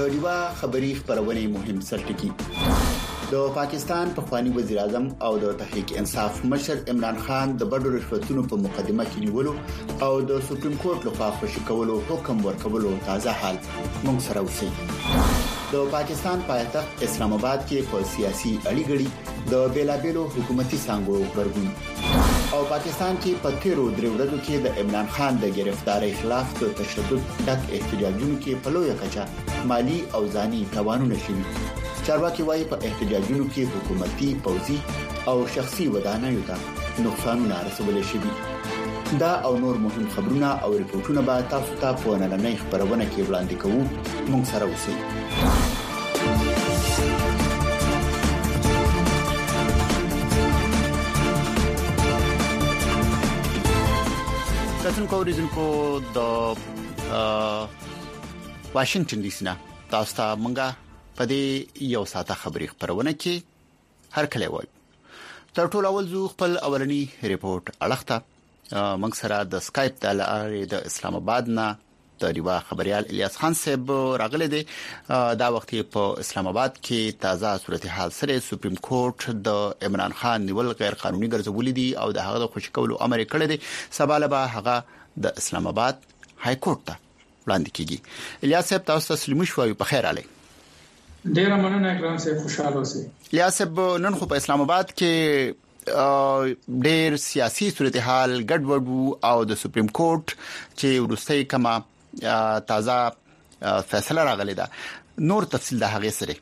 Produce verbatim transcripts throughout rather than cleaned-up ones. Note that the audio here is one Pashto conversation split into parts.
د ریوا خبری خبرونه مهم سرټکی. د پاکستان پخوانی وزیر اعظم او د تحریک انصاف مشر عمران خان د بډو رشوتونو په مقدمه کې نیولو او د سپریم کورټ لخوا خوشی کولو حکم ورکولو تازه حال موږ سره وسی. د پاکستان پایتخت اسلام آباد کې په سیاسي اړیګړي د بیلابېلو حکومتي څنګهو خبرګون او پاکستان کې په تیرو درې ورځو کې د عمران خان د گرفتاری خلاف د تشدد ډک احتجاجونو کې په لویه کچه مالی او ځاني تاوانونه شوي. چارواکي وايي په احتجاجونو کې حکومتي، پوځي او شخصي ودانیو ته نقصانونه رسول شوي. دا او نور مهم خبرونه او ریپورتونه به تاسو ته په نننۍ خبرونه کې وړاندې کوو. موږ سره اوسئ. تاسو کوم ریزنکو د واشنگټن ډي سي نه تاسو ته مونږه په دې یو ساعته خبري خبرونه کې هر کله وایو. تر ټولو اول زو خپل اولنی ریپورت اړخته موږ سره د سکایپ د لارې د اسلام آباد نه د ریوا خبريال الیاس خان صاحب راغله دي. دا وخت په اسلام آباد کې تازه صورتحال سره سپریم کورټ د عمران خان نیول غیر قانوني ګرځولې دي او د هغه د خوشی کولو امر کړی دی. سباله به هغه د اسلام آباد های کورټ ته وړاندې کیږي. الیاس صاحب تاسو ته سلام شوي په خیر علي. ډیر مننه اکرام صاحب، خوشاله اوسئ. الیاس صاحب نن خو په اسلام آباد کې ډیر سیاسي صورتحال ګډوډ او د سپریم کورټ چې ورستۍ کما تازه فیصله راغلی ده. نور تفصیل د هغه سره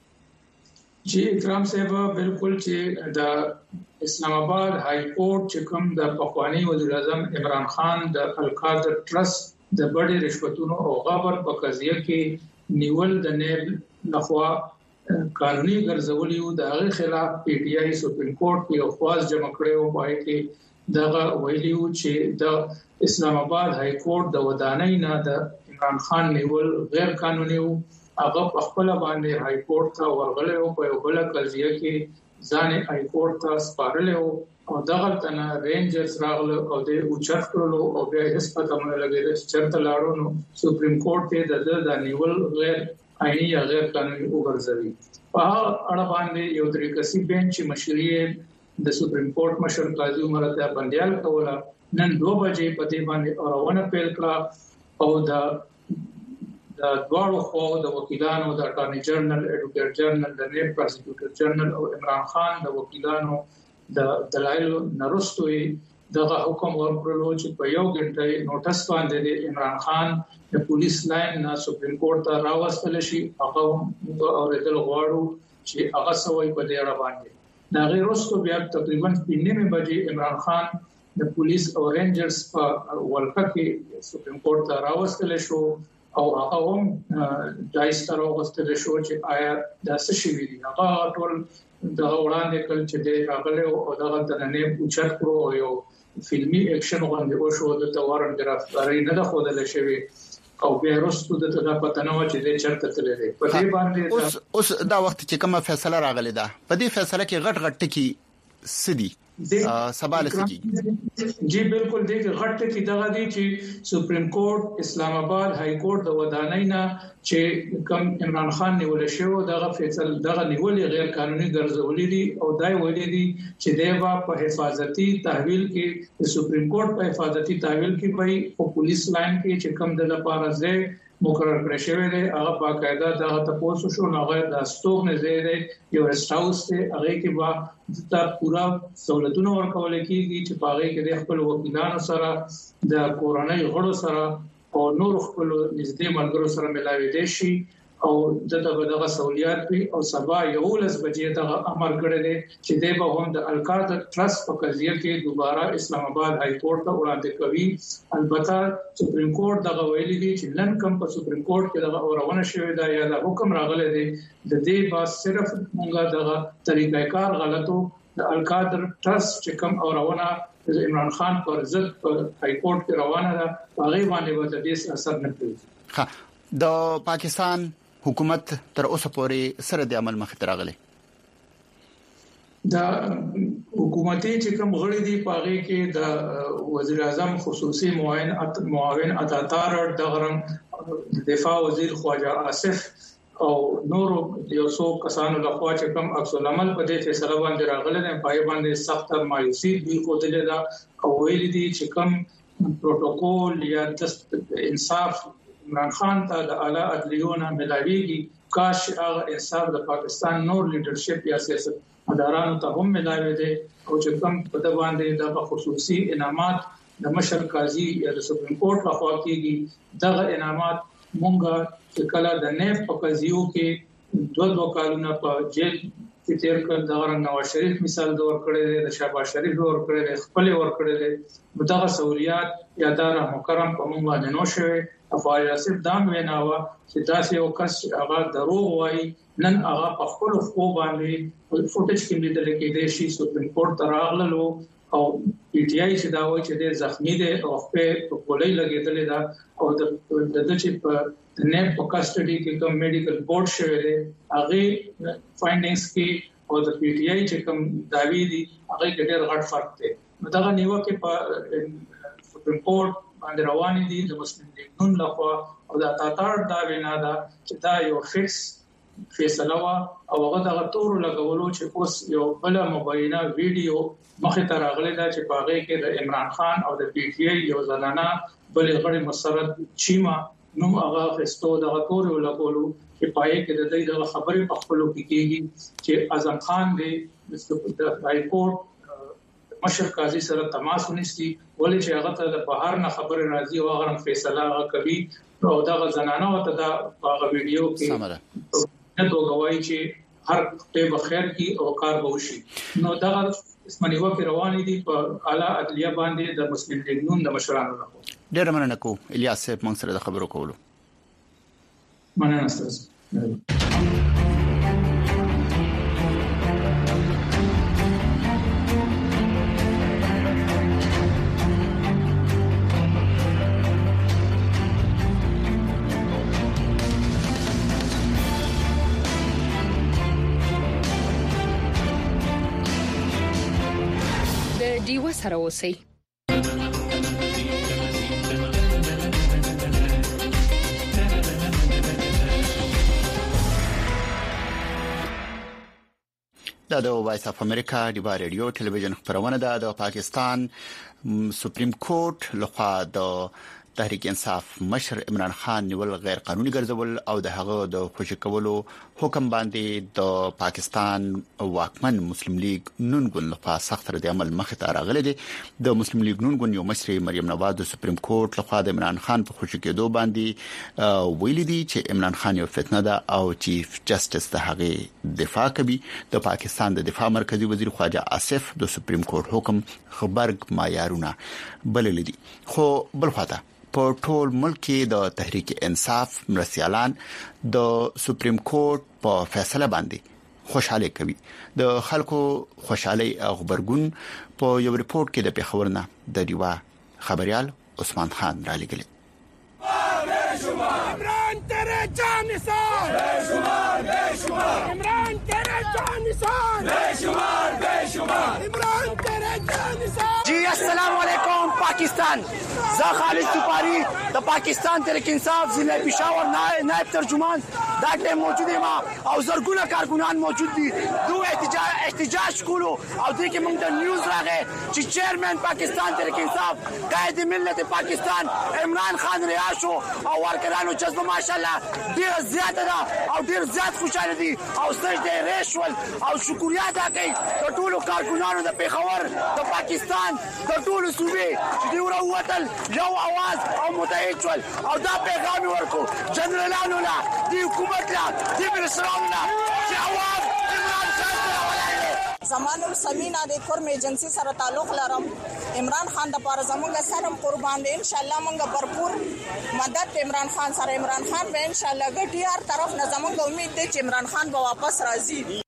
جی اکرام صاحب بالکل چې د اسلام آباد های کورټ چې کوم د پخوانی وزیر اعظم عمران خان د القادر ټرست د بډې رشوتونو او غابر په قضیه کې نیول د نیب لخوا قانوني ګرځولي د هغه خلاف پی ټ آی سپریم کورټ یو خواص جمع کړو وایي چې دغه ویلیو چې د اسلام آباد های کورټ د ودانۍ نه د عمران خان نیول غیر قانوني او هغه په خپل باندې های کورټ ته ورغله او په یو بل قضیه کې ځان های کورټ ته سپارل او دغه تنه رینجرز راغله او د اوچت کړلو او بیا هیڅ پته نه لګیږي چې چرته لاړو نو سپریم کورټ ته د نیول غیر عیني یا غیر قانوني وګرځوي. په اړه باندې یو طریقسي بینچ مشري د سپریم کورټ مشر قاضي عمر ته بندیال کوله نن دوه بجې په دې باندې اورونه پیل کړه او د د دوړو خو د وکیلانو د اټارنی جنرال، ایډوکیټ جنرال، د نیب پروسیکیوټر جنرال او عمران خان د وکیلانو د دلایل نرستوي دغه حکم ورکړلو چې په یو غنټه نوټس باندې د عمران خان د پولیس لاین نه سپریم کورټ ته راوستل شي. هغه اوریدل غواړو چې هغه سوي په دې اړه باندې دا غیر وروسته بیا تقریبا په نیمه بجې عمران خان د پولیس او رینجرز په ولکه کې سپریم کورټ ته راوستل شو او هغه هم دایسته راوستل شو چې آیا د څه شي وی هغه ټول د وړاندې کل چې د راغله او دغه د نه اوچت کړو یو فلمي اکشن غونډه او شو د توارن ګرفتاری نه د خودل شوی او بیا وروسته د تګه پته نه و چې د چرته تللی په دې باندې اوس اوس دا وخت چې کومه فیصله راغلی ده په دې فیصله کې غټ غټ ټکی سدي سباله سکی جی بالکل دې غټ کې دغه دي چې سپریم کورټ اسلام آباد های کورټ د ودانۍ نه چې کوم عمران خان نیول شو دغه فیصله دغه نیول غیر قانوني ګرځولې دي او دای ویلي دي چې دیوا په حفاظتي تحویل کې سپریم کورټ په حفاظتي تحویل کې وایي او پولیس لاین کې چې کوم د لپاره ځای مقرر کړی شوی دی هغه باقاعده دغه تاسو شو نه غیر د استوګ نه زیاده یو رست هاوس ته هغه کې با د پورا سہولتونو ورکول کېږي چې پاغه کې د خپل وکیلانو سره د کورونای غړو سره او نور خپل نږدې ملګرو سره ملاوي دي شي او دغه دغه سہولیات وي او سبا یو لس بجې دغه امر کړی دی چې د به هم د القادر ټرست په قضیه کې دوباره اسلام آباد های کورټ ته وړاندې کوي. البته سپریم کورټ دغه ویلي دی چې نن کوم په سپریم کورټ کې دغه اورونه شوی دی یا د حکم راغلی دی د دې با صرف مونږه دغه طریقې کار غلطو د القادر ټرست چې کوم اورونه عمران خان پر ضد په های کورټ کې روانه ده هغه باندې به د دې اثر نه کوي. ها د پاکستان حکومت تر اوسه پورې سره د عمل مخ ته راغلی دا حکومتي چې کوم غړي دي پاغه کې د وزیر اعظم خصوصي معاون معاون عطا تار د غرم دفاع وزیر خواجه آصف او نور یو څو کسانو لخوا چې کوم عکس العمل په دې فیصله باندې راغله نه پای باندې سخت مایوسي دی خو دلته دا او ویل دي چې کوم پروتوکول یا د انصاف عمران خان ته د اعلی عدلیونه ملاويږي کاش هغه انصاف د پاکستان نور لیدرشپ یا سیاست مدارانو ته هم ملاوي دي او چې کوم په د باندې د خصوصي انعامات د مشر قاضي یا د سپریم کورټ لخوا کېږي دغه انعامات مونږه چې کله د نیف په قضیو کې دوه دوه کالونه په جیل کې تیر کړ د غرنګ نواز شریف مثال د ور کړی د شهباز شریف د ور کړی خپل ور کړی دغه سہولیات یادار محترم په مونږ باندې نو شوه افایل اسف دام ویناوه چې تاسو یو کس هغه دروغ وایي نن هغه په خپل خو باندې فوټیج کې لیدل کېږي چې سپریم کورټ تراغلو او پی ټ آی چې دا وایي چې د زخمی دي او په کولای لګیدل دا او د د چې په نه په کسټډي کې کوم میډیکل بورډ شوی دی هغه فایندینګز کې او د پی ټ آی چې کوم داوی دي هغه کې ډېر غټ فرق دی دا نیو کې په سپریم کورټ باندې روان دي د مسلم لیگ نن لخوا او د تاتار دا وینا دا چې دا یو فکس فیصله وا او هغه د تور لګولو چې اوس یو بل مبینه ویډیو مخه تر اغله دا چې پاغه کې د عمران خان او د پی ټ آی یو ځلانه بل غړي مسرت چیما نو هغه فستو د تور لګولو چې پای کې د دې د خبرې په خپلو کې کېږي چې اعظم خان دی د هاي کورټ مشر قاضي سره تماس ونیسي ولې چې هغه ته د بهر نه خبره راځي او هغه فیصله کوي او دا زنانه او ته دا هغه ویډیو کې نه توګوي چې هر ته بخیر کی او کار به وشي نو دا اسمنیو کې روان دي په اعلی عدلیه باندې د مسلم لیگ نون د مشرانو لخوا ډېر مننه کو الیاس صاحب موږ سره د خبرو کولو مننه ستاسو دیو سره اوسئ دا د وایس اف امریکا د رادیو ټلویزیون خبرونه ده د پاکستان سپریم کورټ لخوا د تحریک انصاف مشر عمران خان نیول غیر قانوني ګرځول او د هغه د خوشی کولو حکم باندې د پاکستان واکمن مسلم لیگ نون ګوند لخوا سخت رد عمل مخ ته راغلی دی د مسلم لیگ نون ګوند یو مشر مریم نواز د سپریم کورټ لخوا د عمران خان په خوشی کېدو باندې ویلي دي چې عمران خان یو فتنه ده او چیف جسټس د هغه دفاع کوي د پاکستان د دفاع مرکزی وزیر خواجه آصف د سپریم کورټ حکم خبرګ معیارونه بلل دي خو بل خواته په ټول ملک کې د تحریک انصاف مرسیالان د سپریم کورټ په فیصله باندې خوشاله کوي د خلکو خوشحالي او خبرګون په یو ریپورت کې د پیښورنه د دیوا خبريال عثمان خان را لګل عمران تیرے جان نثار بے شمار بے شمار عمران تیرے جان نثار بے شمار بے شمار عمران تیرے جان نثار جی السلام علیکم پاکستان زه خالد سپاری د پاکستان تحریک انصاف ضلع پېښور نائب ترجمان دا ټیم موجود ما او زرګونه کارکونان موجود دي دوه احتجاج احتجاج کولو او د کې موږ د نیوز راغې چې چیرمن پاکستان تحریک انصاف قائد ملت پاکستان عمران خان ریاض او ورکرانو جذبه ماشاءالله ډیر زیات ده او ډیر زیات خوشاله دي او سجده ریشول او شکریا ادا کوي د ټولو کارکونانو د پیښور د پاکستان د ټولو صوبې چې دی وروتل یو आवाज او متحد شول او دا پیغام ورکو جنرالانو لا دی حکومت لا دی برسرانو لا چې आवाज عمران خان زمانو سمینا د کورم ایجنسی سره تعلق لرم عمران خان د پاره زمونږ سره قربان دي ان شاء الله مونږ भरपूर مدد عمران خان سره عمران خان به ان شاء الله ګټي هر طرف نه زمونږ امید دي چې عمران خان به واپس راځي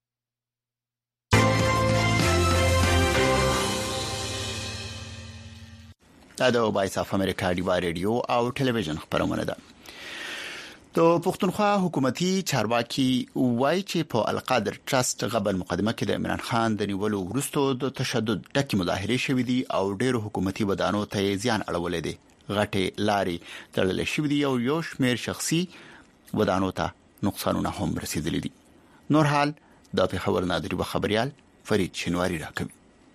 دا د وایس اف امریکا دی رادیو او ټلویزیون خبرونه ده د پښتونخوا حکومتي چارواکي وایي چې په القادر ټرست غبن مقدمه کې د عمران خان د نیولو وروسته د تشدد ټکی مظاهره شوې دي او ډېر حکومتي ودانو ته زیان اړولې دي غټه لاري تړل شوې دي او یو شمیر شخصي ودانو ته نقصانونه هم رسیدلي دي. نور حال د پیښور نادری و خبريال فرید شینواری راکوي.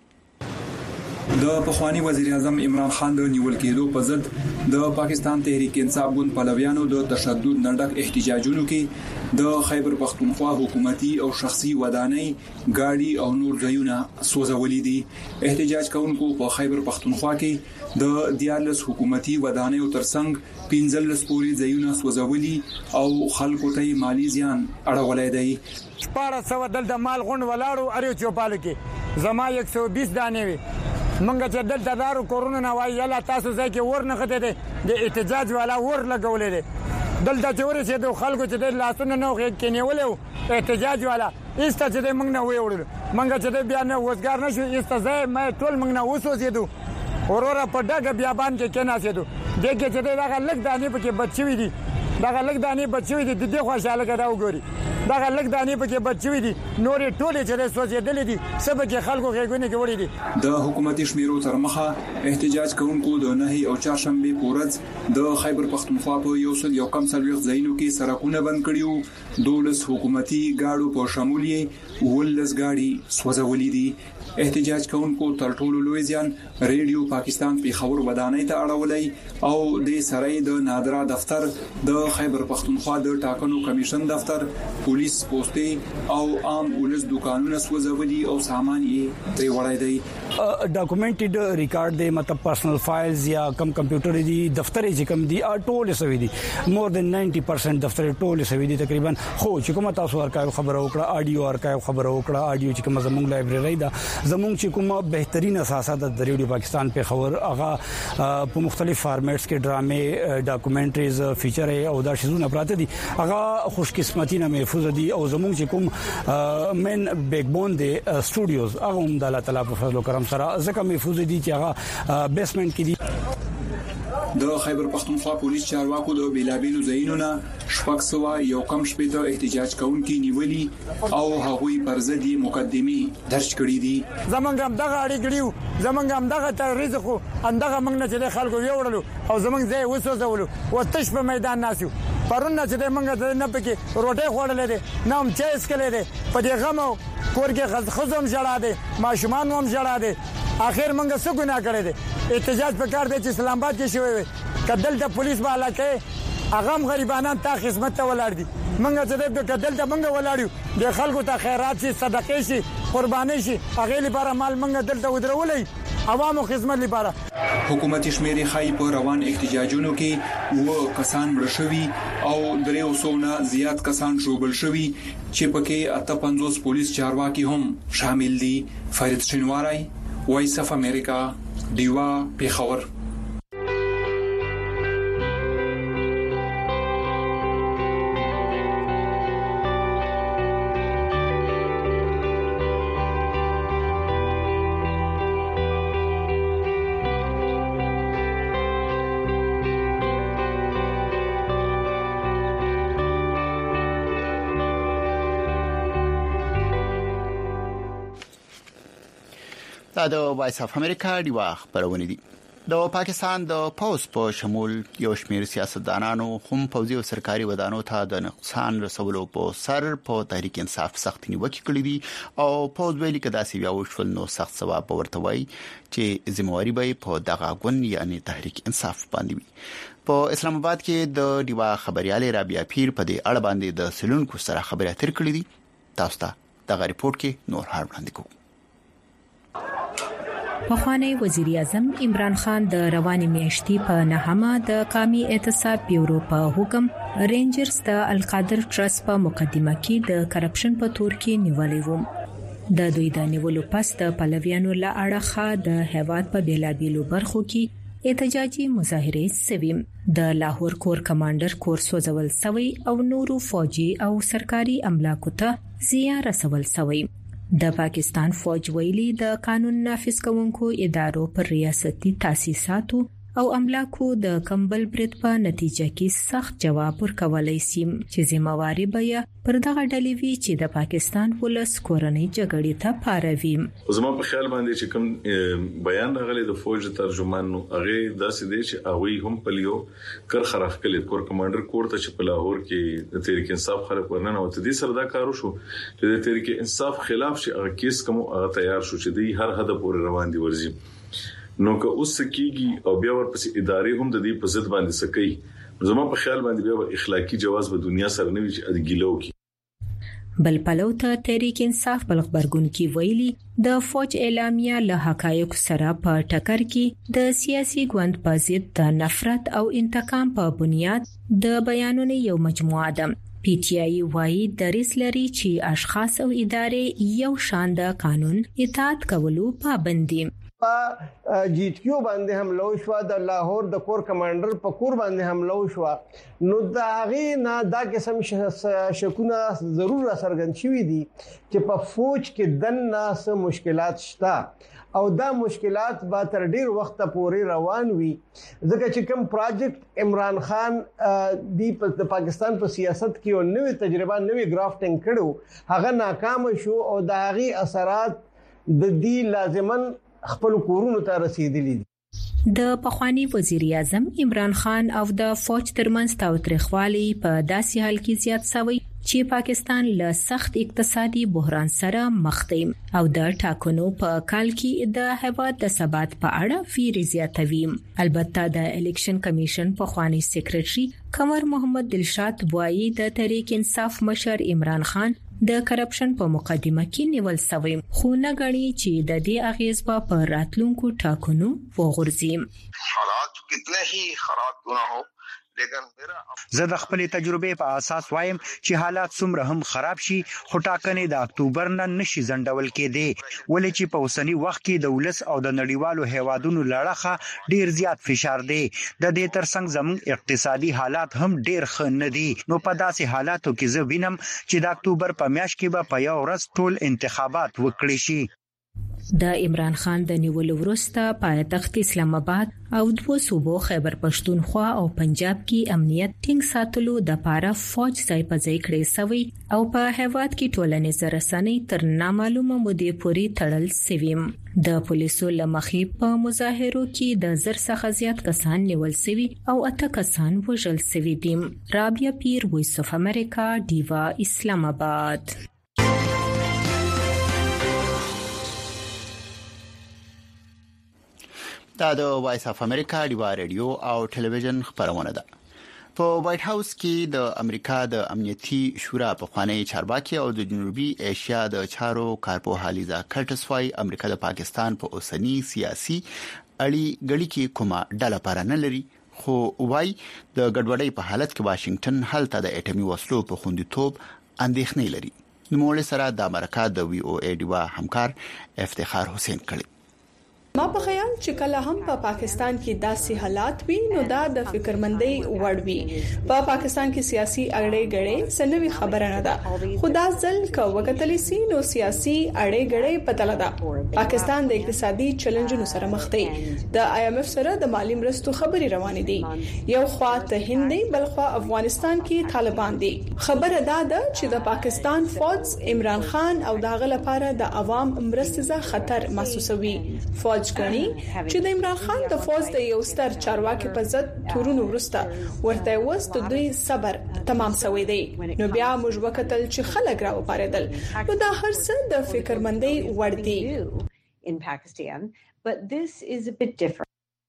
د پخوانی وزیر اعظم عمران خان د نیول کېدو په ضد د پاکستان تحریک انصاف ګوند پلویانو د تشدد نډک احتجاجونو کې د خیبر پختونخوا حکومتي او شخصي ودانۍ ګاډي او نور ځایونه سوځولې دي. احتجاج کوونکو په خیبر پختونخوا کې د دیالس حکومتي ودانۍ ترڅنګ پنځلس پوري ځایونه سوځولي او خلکو ته مالی زیان اړولای دی. شپاره سو دلته مال غون ولاړو اړیو چوپال کې زما یک سو بیس دانې وي. منګه چې دلته دارو کورونه نه وای یلا تاسو ځای کې ور نه خته دي د احتجاج والا ور لګولې دي. دلته چې ور چې د خلکو چې د لاسونو نه کې نیولې احتجاج والا ایسته چې د منګ نه ویوړل منګه چې د بیا نه وزګار نشو ایسته ځای مې ټول منګ نه وسوځېدو اورورا په ډګه بیابان کې کې ناسېدو دغه چې دغه لګ دانې په کې بچوي دي دغه لګ دانې بچوي دي د دې خوشاله کړه وګوري دغه لګ دانې په کې بچوي دي نورې ټولې چې سوځېدلې دي سبا کې خلکو غېګونه کې وړي دي. د حکومتي شمیرو تر مخه احتجاج کوونکو د نهي او چهارشنبه پورز د خیبر پختونخوا په یو سل یو کم سلويخ ځایونو کې سړکونه بند کړیو. دولس حکومتي ګاډو په شمول یې ولس ګاډي سوځولې دي. احتجاج کوونکو تر ټولو لوی زیان ریډیو پاکستان پیښور ودانۍ ته اړولای او د سرای د نادرا دفتر د خیبر پختونخوا د ټاکنو کمیشن دفتر پولیس پوسټي او عام ولس دکانونه سوځولي او سامان یې ترې وړای دی. ډاکومنټډ ریکارډ دی مطلب پرسنل فایلز یا کم کمپیوټر دی دفتر یې کم دی ټول سوي دي مور دین نائنټي پرسنټ دفتر ټول سوي دي تقریبا. خو چې کومه تاسو ارکایو خبره وکړه اډیو ارکایو خبره وکړه اډیو چې کوم زموږ لایبرری ده زموږ چې کومه بهترین اساسات د ریډیو پاکستان په خبر هغه په مختلف فارمیټس کې ډرامې ډاکومنټریز فیچر او دا شیزونه پراته دي هغه خوش قسمتي نه محفوظ دي او زموږ چې کوم مین بیک بون دي سټوډیوز هغه هم د الله تعالی په فضل او کرم سره ځکه محفوظ دي چې هغه بیسمنټ کې دي. د خیبر پختونخوا پولیس چارواکو د بیلابیلو ځایونو نه شپږ سوه یو کم شپېته احتجاج کوونکي نیولي او هغوی پر ضد مقدمې درج کړې دي. زمونږ هم دغه اړې کړیو زمونږ هم دغه تحریض خو اندغه موږ نه چې خلکو ویوړلو او زمونږ ځای وسوځولو او تش په میدان ناسیو پرون نه چې موږ نه پکې روټي خوړلې دي نه هم چای اسکلې دي په دې غمو کورګه خزم جړا دي ماشومان هم جړا دي اخر موږ څه ګناه کړې دي. احتجاج په کار دی چې اسلام آباد کې شوی وي کدل د پولیس بالا کې اغم غریبانان ته خدمت ته ولاړ دي موږ چې د کدل ته موږ ولاړو د خلکو ته خیرات شي صدقې شي قرباني شي هغه لپاره مال موږ دلته ودرولې عوامو خدمت لپاره. حکومتي شمیرې خای په روان احتجاجونو کې و کسان مړ شوي او درې سوه نه زیات کسان شوبل شوي چې پکې اته پنځوس پولیس چارواکي هم شامل دي. فرید شینواری وایس اف امریکا دیوا پیښور. دا د وایس اف امریکا دیوا خبرونه دي. د پاکستان د پوز په شمول یو شمېر سیاستدانانو هم پوځي او سرکاري ودانو ته د نقصان رسولو په سر په تحریک انصاف سخت نیوکه کړې دي او پوز ویلي کدا سی بیا وشول نو سخت ثواب ورته وای چې ذمہواری به په دغه غون یعنی تحریک انصاف باندې وي. په اسلام آباد کې د دیوا خبرياله رابعه پیر په دې اړه باندې د سلونکو سره خبرې اترې کړې دي. تاسو ته دغه ریپورت کې نور هر وړاندې کوم. پخوانی وزیر اعظم عمران خان د رواني میاشتې په نهمه د قومي اعتصاب بیورو په حکم رینجرز د القادر ټرست په مقدمه کې د کرپشن په تور کې نیولې و. د دوی د نیولو پس د پلویانو له اړخه د هیواد په بیلابیلو برخو کې احتجاجي مظاهره سوي. د لاهور کور کمانډر کور سوځول سوی او نورو فوجي او سرکاري املاکو ته زیان رسول سوی. د پاکستان فوج ویلي د قانون نافذ کوونکو ادارو پر ریاستي تاسیساتو او املاکو د کمبل برید په نتیجه کې سخت جواب ورکولای شي چې ذمہواری به پر دغه ډلې وی چې د پاکستان ولس کورنۍ جګړې ته پاروي. زما په خیال باندې چې کوم بیان راغلی د فوج ترجمان نو هغه داسې دی چې هغه هم پلیو کر خراخ کړي کور کمانډر کور ته چې په لاهور کې د تحریک انصاف خلک ورننه او د دې سره دا کارو شو چې د تحریک انصاف خلاف شي هغه کیس کوم هغه تیار شو چې د هر حد پورې روان دي ورزي نو که اوس کېږي او بیا ورپسې ادارې هم د دې په ضد باندې سکی زما په خیال باندې بیا اخلاقی جواز په دنیا سره نه وي چې ادګیلو کی. بل پلو ته تحریک انصاف بل خبرګون کې ویلي د فوج اعلامیه له حقایق سره په ټکر کې د سیاسي ګوند په ضد د نفرت او انتقام په بنیاد د بیانونو یو مجموعه ده. پی ټی آی وايي دریس لري چې اشخاص او ادارې یو شان د قانون اطاعت کولو پابند دي. جی ټی یو باندې حمله وشو د لاهور د کور کمانډر په کور باندې حمله وشو نو دا غي نه دا قسم شکونه ضرور سرګن شوی دي چې په فوج کې دنه سه مشکلات شته او دا مشکلات به تر ډیر وخت پورې روان وي ځکه چې کوم پروجیکټ عمران خان دی په پاکستان په سیاست کې یو نوې تجربه نوې گرافټینګ کړو هغه ناکام شو او دا غي اثرات د دې لازمن خپل کورونو ته رسیدلي دي. د پخوانی وزیر اعظم عمران خان او د فوج ترمنځ تاوتریخوالی په داسې حال کې زیات شوی چې پاکستان له سخت اقتصادي بحران سره مخ دی او د ټاکنو په کال کې د هیواد د ثبات په اړه ویری زیاتوي. البته د الیکشن کمیشن پخوانی سیکریټري قمر محمد دلشاد وایي د تحریک انصاف مشر عمران خان د کرپشن په مقدمه کې نیول شوی خو نه غړي چې د دې اغیز په راتلونکو ټاکنو وغورځي. حالات کتنے هی خراب کیوں نہ ہو زه د خپل تجربې په اساس وایم چې حالات څومره هم خراب شي خو ټاکنې د اکتوبر نه نشي ځنډول کېدی ولې چې په اوسنی وخت کې د ولس او د نړیوالو هیوادونو لړخه ډیر زیات فشار دی. د دې ترڅنګ زموږ اقتصادي حالات هم ډیر ښه نه دي نو په داسې حالاتو کې زه وینم چې د اکتوبر په میاشت کې به په یو ورځ ټول انتخابات وکړي شي. د عمران خان د نیولو وروسته پایتخت اسلام آباد او دوه صوبو خیبر پښتونخوا او پنجاب کې امنیت ټینګ ساتلو د پاره فوج ځای په ځای کړی سوی او په هیواد کې ټولنیز رسنۍ تر نامعلومه مودې پورې تړل سوي. د پولیسو لمخې په مظاهرو کې د زر څخه زیات کسان نیول سوي او اته کسان وژل سوي دي. رابعه پیر، وایس اف امریکا، ډیوا، اسلام آباد. دا د وایس اف امریکا ډیوا رادیو او ټلویزیون خبرونه ده. په وایټ هاوس کې د امریکا د امنیتي شورا په خوانی چارواکي او د جنوبي ایشیا د چارو کارپوه لیزا کرټس وايي امریکا د پاکستان په اوسنی سیاسي اړي غړي کې کومه ډله پاره نه لري خو وايي د ګډوډۍ په حالت کې واشنگټن هلته د اټومي وسلو په خوندیتوب اندېښنې لري. نوموړي سره د امریکا د وی او ای ډیوا همکار افتخار حسین کړي. ما په خیال چې کله هم په پا پاکستان کې داسې حالات وي نو دا د فکرمندۍ وړ وي. په پا پاکستان کې سیاسي اړې غړې سنوي خبره نه ده خو دا ځل که وکتل سي نو سیاسي اړې غړې بدله ده. پاکستان د اقتصادي چیلنجونو سره مخ دی. د آی ایم اف سره د مالی مرستو خبري روانې دي. یو خوا ته هند دی بل خوا افغانستان کې طالبان دي. خبره دا ده چې د پاکستان فوج عمران خان او داغه لپاره د عوام مرستې خطر محسوسوي. فوج ګڼي چې د عمران خان د فوج د یو ستر چارواکي په ضد تورونو ورسته ورته وست دوی صبر تمام شوی دی. نو بیا موږ وکتل چې خلک راو پاردل نو دا هر څه د فکرمندۍ وړ دي. In Pakistan, but this is a bit different.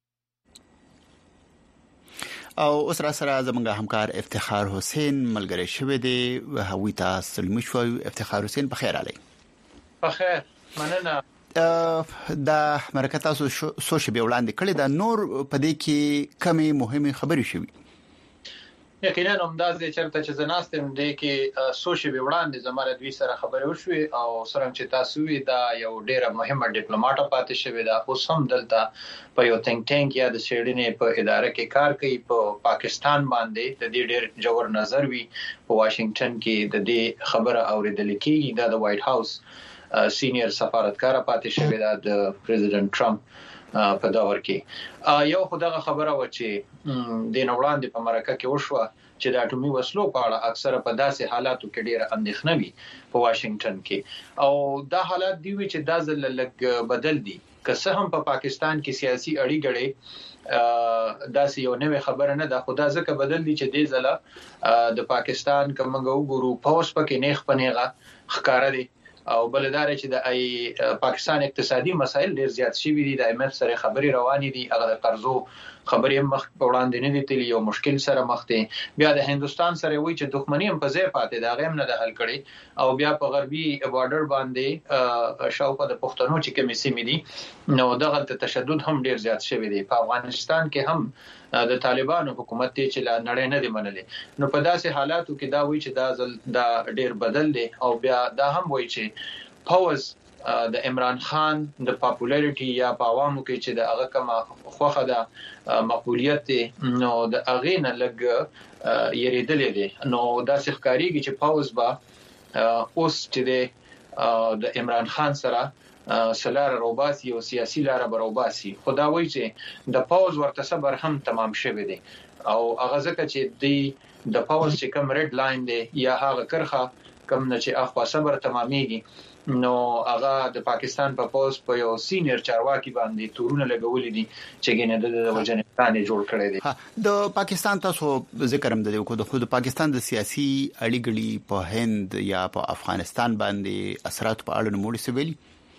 او اوس را سره زمونږ همکار افتخار حسین ملګری شوی دی. هوی تاسو سلام شو افتخار حسین، په خیر علي. په خیر، مننه. د مرکه تاسو سوشل بیا وړاندې کړی دا نور په دې کې کمی مهمه خبرې شوې. یقینا همداسې چرته چې زناستم دې کې سوشل بیا وړاندې زماره دوی سره خبرې وشوي او سره چې تاسو وی دا یو ډیره مهمه ډیپلوماټ پاتې شوی دا اوس هم دلته په یو تھنک ټانک یا د سیډنې په اداره کې کار کوي. په پاکستان باندې د دې ډیر جوړ نظر وی په واشنگټن کې د دې خبره اوریدل کېږي. دا د وایټ هاوس سینیئر سفارتکار پاتې شوی دا د پریزیدنت ټرمپ په دا ورکه یو خدغه خبره و چې د نوړاندې په مرکه کې وشوه چې د اټومي وسلو په اړه اکثره په داسې حالاتو کې ډیره اندېښنه وي په واشنگټن کې او دا حالات دی چې دا ځل لږ بدل دي که څه هم په پاکستان کې سیاسي اړیګړې داسې یو نوې خبره نه ده خدا ځکه بدل دي چې د ځله د پاکستان کومه وګورو پوس پکې نیخ پنیغه ښکارا دي او بلدار چې د پاکستان اقتصادي مسایل ډیر زیات شي دي د ایم ایف سره خبري روانې دي هغه د قرضو خبرې مخ وړاندې نه دي تل یو مشکل سره مخ دي بیا د هندستان سره وی چې دښمنی هم په ځای پاتې دا غیم نه د حل کړي او بیا په غربي بارډر باندې شاوخوا د پښتنو چې کومې سیمې دي نو دغه تشدد هم ډیر زیات شوی دی په افغانستان کې هم د طالبانو حکومت چې لا نړۍ نه دی منلې نو په داسې حالاتو کې دا وی چې دا ځل دا ډیر بدل دی او بیا دا هم وی چې فوز د عمران خان د پاپولارټي یا په عوامو کې چې د هغه کومه خوخه د مقبولیت نو د هغه نه لګ یریدلې دي نو دا ښکاریږي چې فوز با اوس چې د عمران خان سره سلار روباسي او سیاسي لار بروباسي خدا وایي چې د فوز ورته صبر هم تمام شوه دي او هغه ځکه چې د د فوز چې کوم ریډ لاین دی یا هغه کرخه کوم نه چې اخوا صبر تمامېږي نو هغه د پاکستان په پوز په یو سینیئر چارواکي باندې تورونه لګولې دي چې ګنه د وجنستان جوړ کړی دی د پاکستان تاسو ذکر هم د کو د خود پاکستان د سیاسي اړیګړي په هند یا په افغانستان باندې اثرات په اړه نموړي سویلي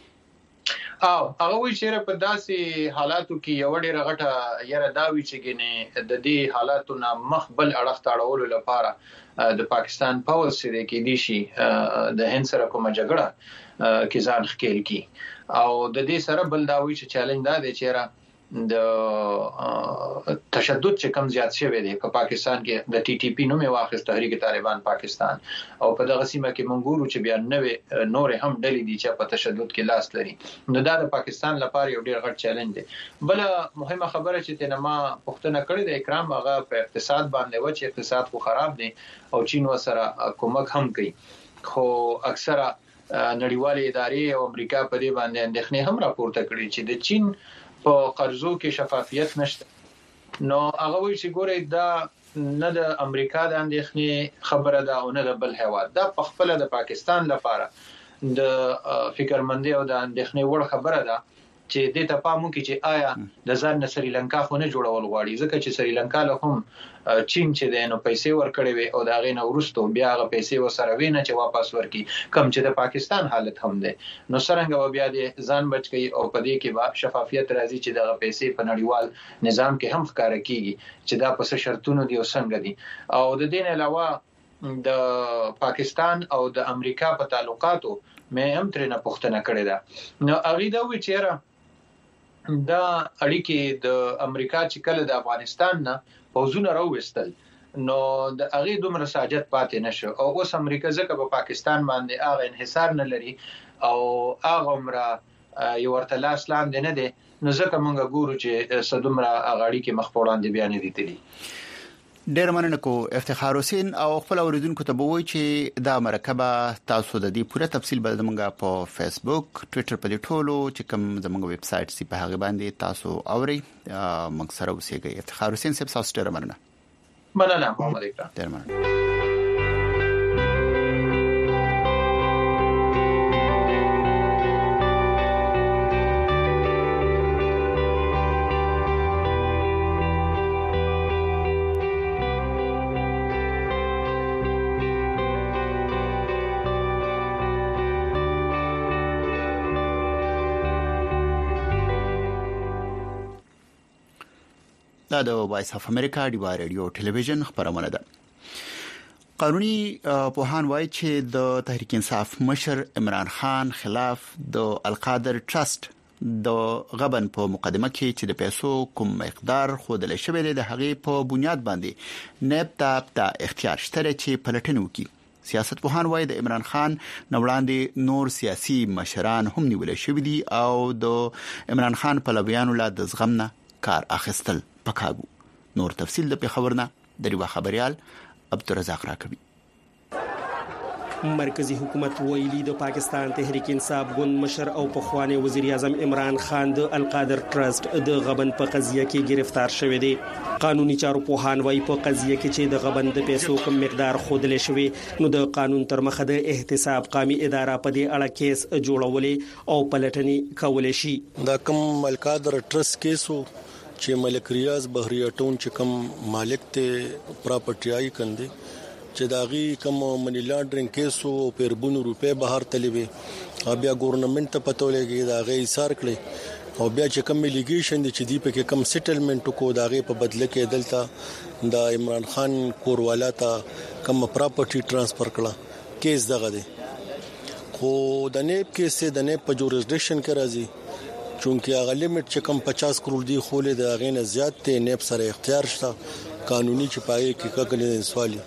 او هغه وی چې په داسې حالاتو کې یو ډېر غټه یره داوي چې ګنه د دې حالاتو نه مخبل اړه تاړول لپاره د پاکستان پاور سره کې دي شي د هند سره کومه جګړه کې ځان خکېل کی او د دې سره بل دا وی چې چیلنج دا دی چې د تشدد چې کم زیات شوی دی په پاکستان کې د ټي ټي پی نوم واخیست تحریک طالبان پاکستان او په دغه سیمه کې منګورو چې بیا نوې نور هم ډلې دي چې په تشدد کې لاس لري نو دا د پاکستان لپاره یو ډیر غټ چیلنج دی بل مهمه خبره چې تنما پښتنه کړې د اکرام هغه په اقتصاد باندې و چې اقتصاد خو خراب دی او چین وسره کومک هم کوي خو اکثره نړیوالې ادارې او امریکا په دې باندې اندېښنې هم راپورته کړې چې د چین په قرضو کې شفافیت نشته نو هغه وی چې ګورې دا نه د امریکا د اندېښنې خبره ده او نه د بل هیواد دا په خپل د پاکستان لپاره د فکرمندۍ او د اندېښنې وړ خبره ده چې د ته پامو کې چې آیا د ځان سریلانکا خو نه جوړول غواړي ځکه چې سریلانکا له هم چین چې د نو پیسې ورکړي وي او دا غي نه ورستو بیا غ پیسې وسره ویني چې واپس ورکي کم چې د پاکستان حالت هم ده نو سرنګ بیا د ځان بچ کی او په دې کې با شفافیت راځي چې د پیسې په نړیوال نظام کې هم ښکار کیږي چې دا په شرطونو دی او څنګه دي او د دین علاوه د پاکستان او د امریکا په تعلقاتو مې هم ترنه پوښتنه کړې ده نو اغه دا وی چیرې دا اړیکې د امریکا چې کله د افغانستان نه پوزونه راوستل نو د هغه دومره ساجت پاتې نشو او اوس امریکا ځکه په پاکستان باندې هغه انحصار نه لري او هغه عمره یو ورته لاس لاندې نه دي نو ځکه مونږ ګورو چې صدومره غاړي کې مخ پوړاندې بیان دي تلي ډیر مننه کو افتخار حسین او خپل اوریدونکو ته به وای چې دا مرکبه تاسو د دې پوره تفصیل به زموږ په فیسبوک ټوئیټر په ټولو چې کوم زموږ ویب سټ سي په هغه باندې تاسو اوري موږ سره اوسېږئ افتخار حسین صاحب تاسو ډیر مننه مننه محمد اکرام ډیر مننه دا د وایس اف امریکا ډیوا رادیو ټلویزیون خبرونه ده قانوني پوهان وایي چې د تحریک انصاف مشر عمران خان خلاف د القادر ټرست د غبن په مقدمه کې چې د پیسو کوم مقدار خودل شوی دی د هغې په بنیاد باندې نیب ته د اختیار شته چې پلټنه وکړي سیاست پوهان وایي د عمران خان نوړاندې نور سیاسي مشران هم نیول شوی دي او د عمران خان په لویانو لا د زغم نه کار اخیستل پکاګو نور تفصیل د خبرونه د ریوا خبريال عبدالرزاق راکوي مرکزی حکومت ویلي د پاکستان تحریک انصاف ګوند مشر او پخوانی وزیر اعظم عمران خان د القادر ټرست د غبن په قضیه کې گرفتار شوی دی. قانوني چارو پوهان وايي په قضیه کې چې د غبن د پیسو کم مقدار خودل شوی نو د قانون تر مخه د احتساب قومي اداره په دې اړه کیس جوړولې او پلټنې کولې شي. دا کوم القادر ټرست کیسو چې ملک ریاض بحریه ټون چې کوم مالک ته پراپرټي کندي چې داغي کوم منی لانډرینګ کیسو او پربونو روپے بهر تلوي بیا ګورنمنت ته پته ولګي دا غي ایثار کړي او بیا چې کوم لیګیشن دي چې دی په کې کوم سیټلمنټ کو داغه په بدله کې دلته د عمران خان کوروالا ته کوم پراپرټي ترانسفر کړه کیس دغه دی خو د نیب کیس د نیب په جوریسډکشن کې راځي چونکه هغه لیمټ چې کوم پچاس کروڑ دی خولې د هغه نه زیات ته نیب سره اختیار شته قانوني چې پای کې کګلې سوالي.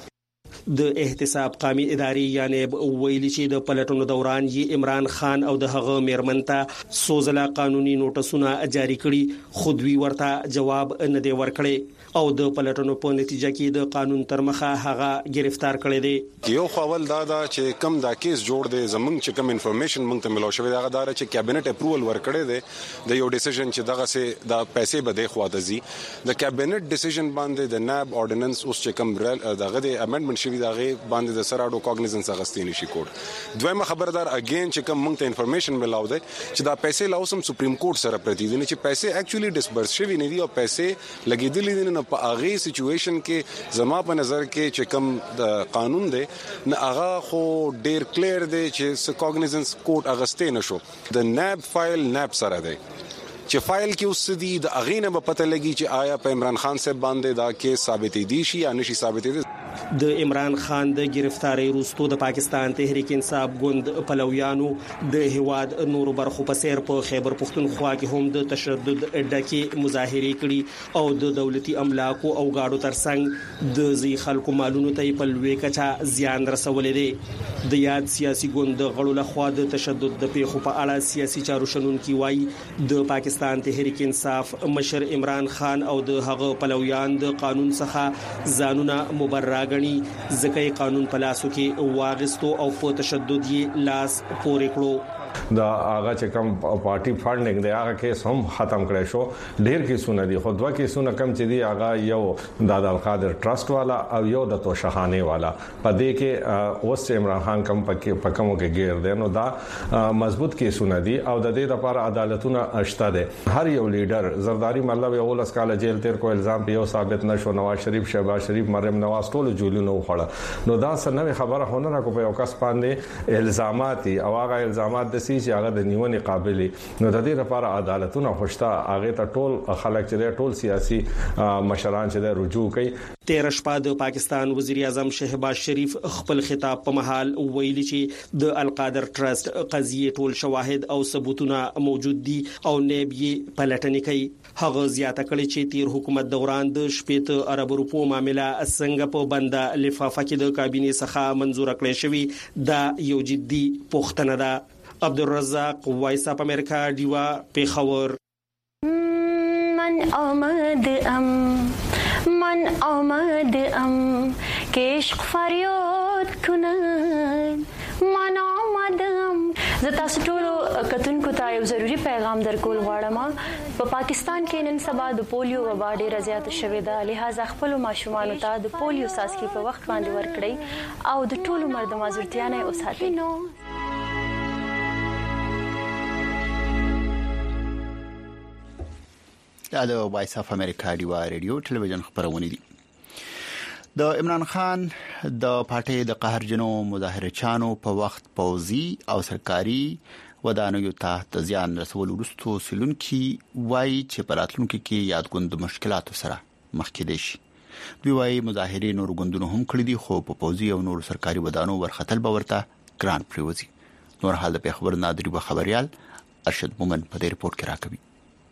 د احتساب قومي ادارې یعنی ویلي چې د پلټنو دوران یې عمران خان او د هغه میرمن ته سوزلا قانوني نوټسونه جاری کړي خو دوی ورته جواب نه دی ورکړي او د پلټنو په نتیجه کې د قانون تر مخه هغه گرفتار کړي دي. یو خپل دا دا چې کم دا کیس جوړ دی زمونږ چې کم انفارمیشن مونږ ته ملو شوی دا غدار چې کابینټ اپروول ورکړي دی د یو ډیسیژن چې دغه سه د پیسې بده خوا د زی د کابینټ ډیسیژن باندې د ناب اورډیننس اوس چې کم دغه د امندمنت شوی دغه باندې د سراډو کاګنیزنس اغستې نشي کوډ. دویمه خبردار اگین چې کوم مونږ ته انفارمیشن ملاو دی چې دا پیسې لاوسم سپریم کورټ سره پرتی دي چې پیسې اکچولی ډیسبرس شوی نه دي او پیسې لګیدلې دي نه په هغه سچويشن کې زما په نظر کې چې کوم د قانون دی نه هغه خو ډیر کلیر دی چې کاګنیزنس کورټ اغستې نشو. د ناب فایل ناب سره دی چې فایل کې اوس دي د اغینه په پته لګي چې آیا په عمران خان صاحب باندې دا کیس ثابتې دي شي یا نشي ثابتې دي. د عمران خان د گرفتاری وروسته د پاکستان تحریک انصاف ګوند پلویانو د هواد نورو برخو په سیر په خیبر پختونخوا کې هم د تشدد ډکه مظاهره کړي او د دولتي املاکو او گاډو ترڅنګ د زی خلکو مالونو ته په لوی کچا زیان رسولې دي. د یاد سیاسي ګوند غړو لخوا د تشدد د پیښو په اړه سیاسي چارو شنونکي وایي د پاکستان تحریک انصاف مشر عمران خان او د هغه پلویان د قانون څخه ځانونه مبرر غني ځکه قانون په لاسو کې واغستو او په تشدد یې لاس پورې کړو. دا هغه چې کوم پارټي فاندینګ دی هغه کیس هم ختم کړی شو. ډیر کیسونه دي خو دوه کیسونه کم چې دی هغه یو د القادر ټرست والا او یو د توشخانه والا په دې کې اوس عمران خان کم پکې پکمو کې ګیر دی نو دا مضبوط کیسونه دي او د دې لپاره عدالتونه اشته دي. هر یو لیډر زرداری مطلب یو لاس کال جیل تیر کو الزام په یو ثابت نشو. نواز شریف شهباز شریف مریم نواز ټول جولونو وخړه نو دا څه نوې خبره هونه را کو په یو کس باندې الزامات او هغه الزامات د سیس هغه د نیونې قابلیت نو د دې لپاره عدالتونه خوشته هغه ته ټول خلک چې ټول سیاسي مشران چې رجوع کوي. تیر شپه د پاکستان وزیر اعظم شهباز شریف خپل خطاب په محل ویلي چې د القادر ټرست قضیه ټول شواهد او ثبوتونه موجود دي او نیبي پلټنې کوي. هغه زیاته کړي چې تیر حکومت دوران د شپږ ارب روپو معاملې څنګه په بنده لفافه کې د کابینې څخه منزور کړې شوی دا یو جدي پوښتنه ده. عبدالرزاق وایس اپ امریکا دیوا پیښور. من آمد ام من آمد ام که عشق فریاد کنن من آمدم. زه تاسو ټول کتونکو ته یو ضروری پیغام درکول غواړم. په پاکستان کې نن سبا د پولیو وبا ډېره زیاته شوې ده لہذا خپل ماشومان ته د پولیو څاڅکي په وخت باندې ورکړئ او د ټولو مرد مازورتیا نه اوساتئ. دا د وایس اف امریکا دیوا ریډیو ټلویزیون خبرونه دي. د عمران خان د پارټي د قهرجنو مظاهره چانو په وخت پوزي او سرکاري ودانیو ته ځان رسول ورستو سلونکي وایي چې پراتلونکو کې یادګوند مشکلات سره مخ کې دي شي. دوی وایي مظاهرین نور ګوندونو هم کړی دي خو په پوزي او نور سرکاري ودانو ورختل به ورته ګران پریوزي. نور حال په خبر نادری به خبريال ارشد مومن په دې رپورت کې راکوي.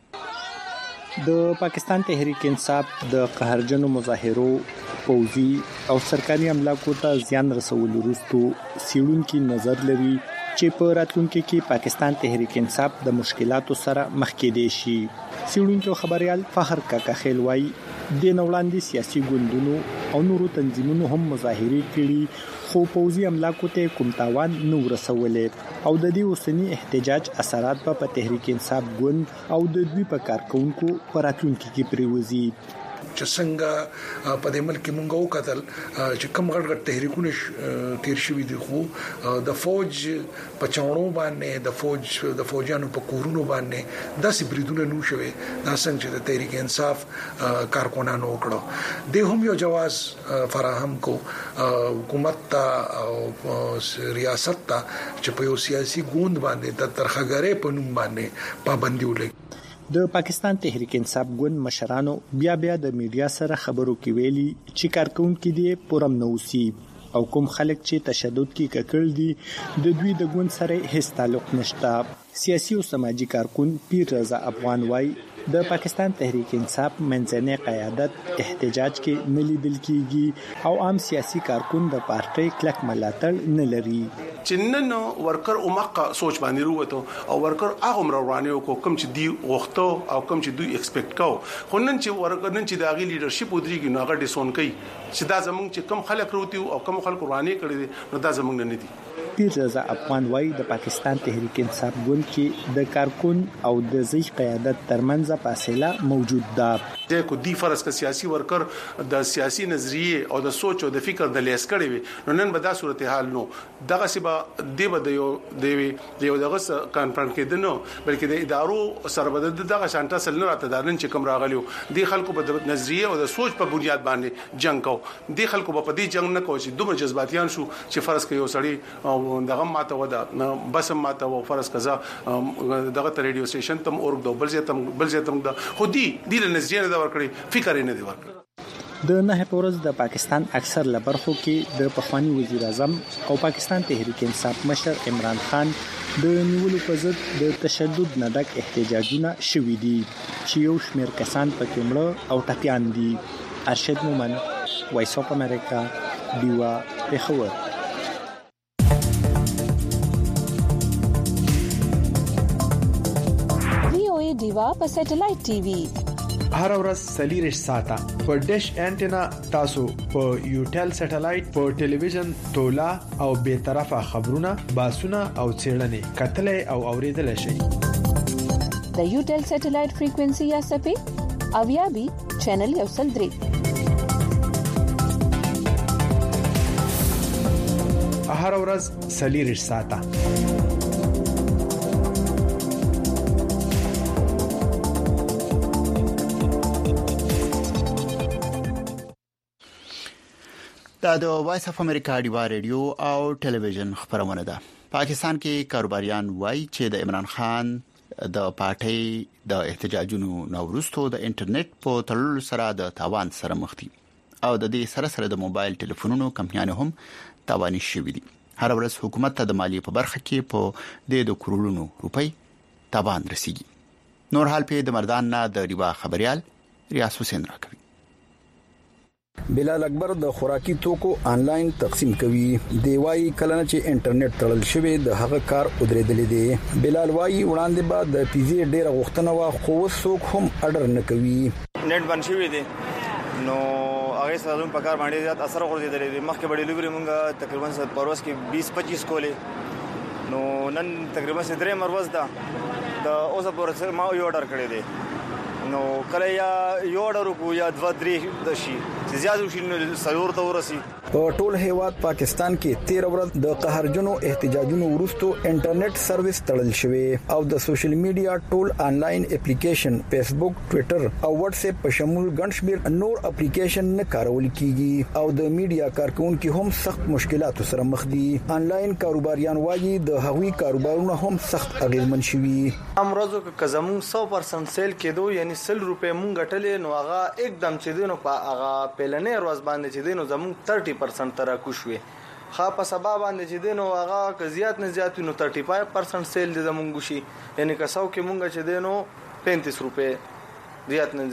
د پاکستان تحریک انصاف د قهرجنو مظاهرو پوزي او سرکاري املاکو ته ځان رسول وروسته سیړونکو نظر لري چې په راتلونکي کې پاکستان تحریک انصاف د مشکلاتو سره مخ کېدی شي. سیړونکو خبريال فخر کاکا خیل وایي د نوړاندې سیاسي ګوندونو او نورو تنظیمونو هم مظاهرې کړي خو پوځي املاکو ته کوم تاوان نه ورسولې او د دې اوسنی احتجاج اثرات په تحریک انصاف ګوند او د دوی په کارکونکو پر راتلونکي کې پریوزي. چې څنګه په دې ملک کې مونږ وکتل چې کم غړ غړ تحریکونه تیر شوي دي خو د فوج په چاونو باندې د فوج د فوجانو په کورونو باندې داسې بریدونه نو شوي دا څنګه چې د تحریک انصاف کارکونانو وکړو د هم یو جواز فراهم کو حکومت ته او ریاست ته چې په یو سیاسي ګوند باندې د ترخګرې په نوم باندې پابندي ولګي. د پاکستان تحریک انصاف ګوند مشرانو بیا بیا د میډیا سره خبرو کې ویلي چې کارکونکو دي پرم نوسی او کوم خلک چې تشدد کې ککړ دي د دوی د ګوند سره هیڅ تعلق نشته. سیاسي او سماجی کارکون پیر رضا افغان وای د پاکستان تحریک انصاف منځنۍ قیادت احتجاج کې نه لیدل کیږي او عام سیاسي کارکون د پارټي کلک ملاتړ نه لري. چې نن ورکر اومقه سوچ باندې وروته او ورکر هغه مروانه کو کوم چې دی وختو او کوم چې دوی ایکسپیکټ کو خو نن چې ورکر نن چې داغي لیدرشپ ودرېږي نو هغه ډیسون کوي چې دا زمونږ چې کم خلک وروتي او کم خلک رواني کړي نو دا زمونږ نه دي. پیر رضا افغان وای د پاکستان تحریک انصاف ګوند کې د کارکون او د ځای قیادت ترمنځ فاصله موجود ده. د کو دی فرض کا سیاسي ورکر د سیاسي نظریه او د سوچ او د فکر د لیس کړي وي نو نن به دا صورتحال نو دغه سبا دی به یو دی یو دغه کانفرنس کې دنو بلکې د ادارو سره به دغه شانټه سل نه راته دارن چې کوم راغلیو دی خلکو په نظریه او د سوچ په بنیاد باندې جنگ کو دی خلکو په دې جنگ نه کوي چې دومره جذباتيان شو چې فرض کوي یو سړی دغه ماته ودا بس ماته و فرض کزا دغه ریډیو سټیشن تم اور د بل ځای تم بل ځای تم د خو دی دی نظریه نه ورکړي فکر نه دی ورکړي. د نه پورز د پاکستان اکثر لبرخو کې د پخوانی وزیر اعظم او پاکستان تحریک انصاف مشر عمران خان د نیولو په ضد د تشدد نه ډک احتجاجونه شوي دي چې یو شمېر کسان پکې مړه او ټپيان دي. ارشد مومن وایس اف امریکا دیوا پېښور. وی او ای دیوا په سټلایټ ټي وي هر ورځ سلیریش ساته په ډیش انټینا تاسو په یوټل سټلایټ په ټلویزیون تولا او به طرفه خبرونه باسونه او چیرلنې کتلې او اوریدل شي. د یوټل سټلایټ فریکوئنسي یا سپې او یا بي چینل یو سل درې هر ورځ سلیریش ساته. دا د وایس اف امریکا دیوا ریډیو او ټلویزیون خبرونه ده. پاکستان کې کاروباریان وایي چې د عمران خان د پارټي د احتجاجونو نوروستو د انټرنیټ په تړلو سره د تاوان سره مخ دي او د دې سره سره د موبایل ټلیفونونو کمپنیانو هم تاواني شوي دي. هر ورځ حکومت ته د مالیې په برخه کې په د کروڑونو روپۍ تاوان رسیږي. نور حال په د مردان نه د ریوا خبريال ریاض حسین راکوي. بلال اکبر د خوراکي توکو آنلاین تقسیم کوي. دی وايي کله چې انټرنیټ تړل شوی د هغه کار ودرېدلې دی. بلال وايي وړاندې بعد د پیزي ډیره غوښتنه وا خو څوک هم اډر نه کوي. نت بند شوی دی نو هغه سره په کار باندې زیات اثر ورغلی دی. مخکې به ډیلیوري مونږه تقریبا پروس کې بیس پچیس کولې نو نن تقریبا درې مروز ده د اوسه پورې ما یو اډر کړی دی نو کله یا یو اډر کو یا دوه درې د شي چې زیات وشي نو سلور ته ورسي. په ټول هیواد پاکستان کې تیر ورځ د قهرجنو احتجاجونو وروسته انټرنیټ سرویس تړل شوی او د سوشل میډیا ټول آنلاین اپلیکیشن فیسبوک ټوئیټر او واتس اپ په شمول ګڼ شمېر نور اپلیکیشن نه کارول کیږي او د میډیا کارکونکو هم سخت مشکلاتو سره مخ دي. آنلاین کاروباریان وایي د هغوی کاروبارونه هم سخت اغیزمن شوي. امروزو که زمون سو پرسنټ سیل کېدو یعنی سل روپے مونږ غټلې نو هغه एकदम چې دینو په هغه پلنې ورځ باندې چې دینو زمون ثلاثين پرسنټ تر کوشوي خا په سبا باندې چې دینو هغه که زیات نه زیات نو پنځه پنځه پرسنټ سیل دي زمونږ شي یعنی که څو کې مونږ چې دینو پینتیس روپے زیات نه زیات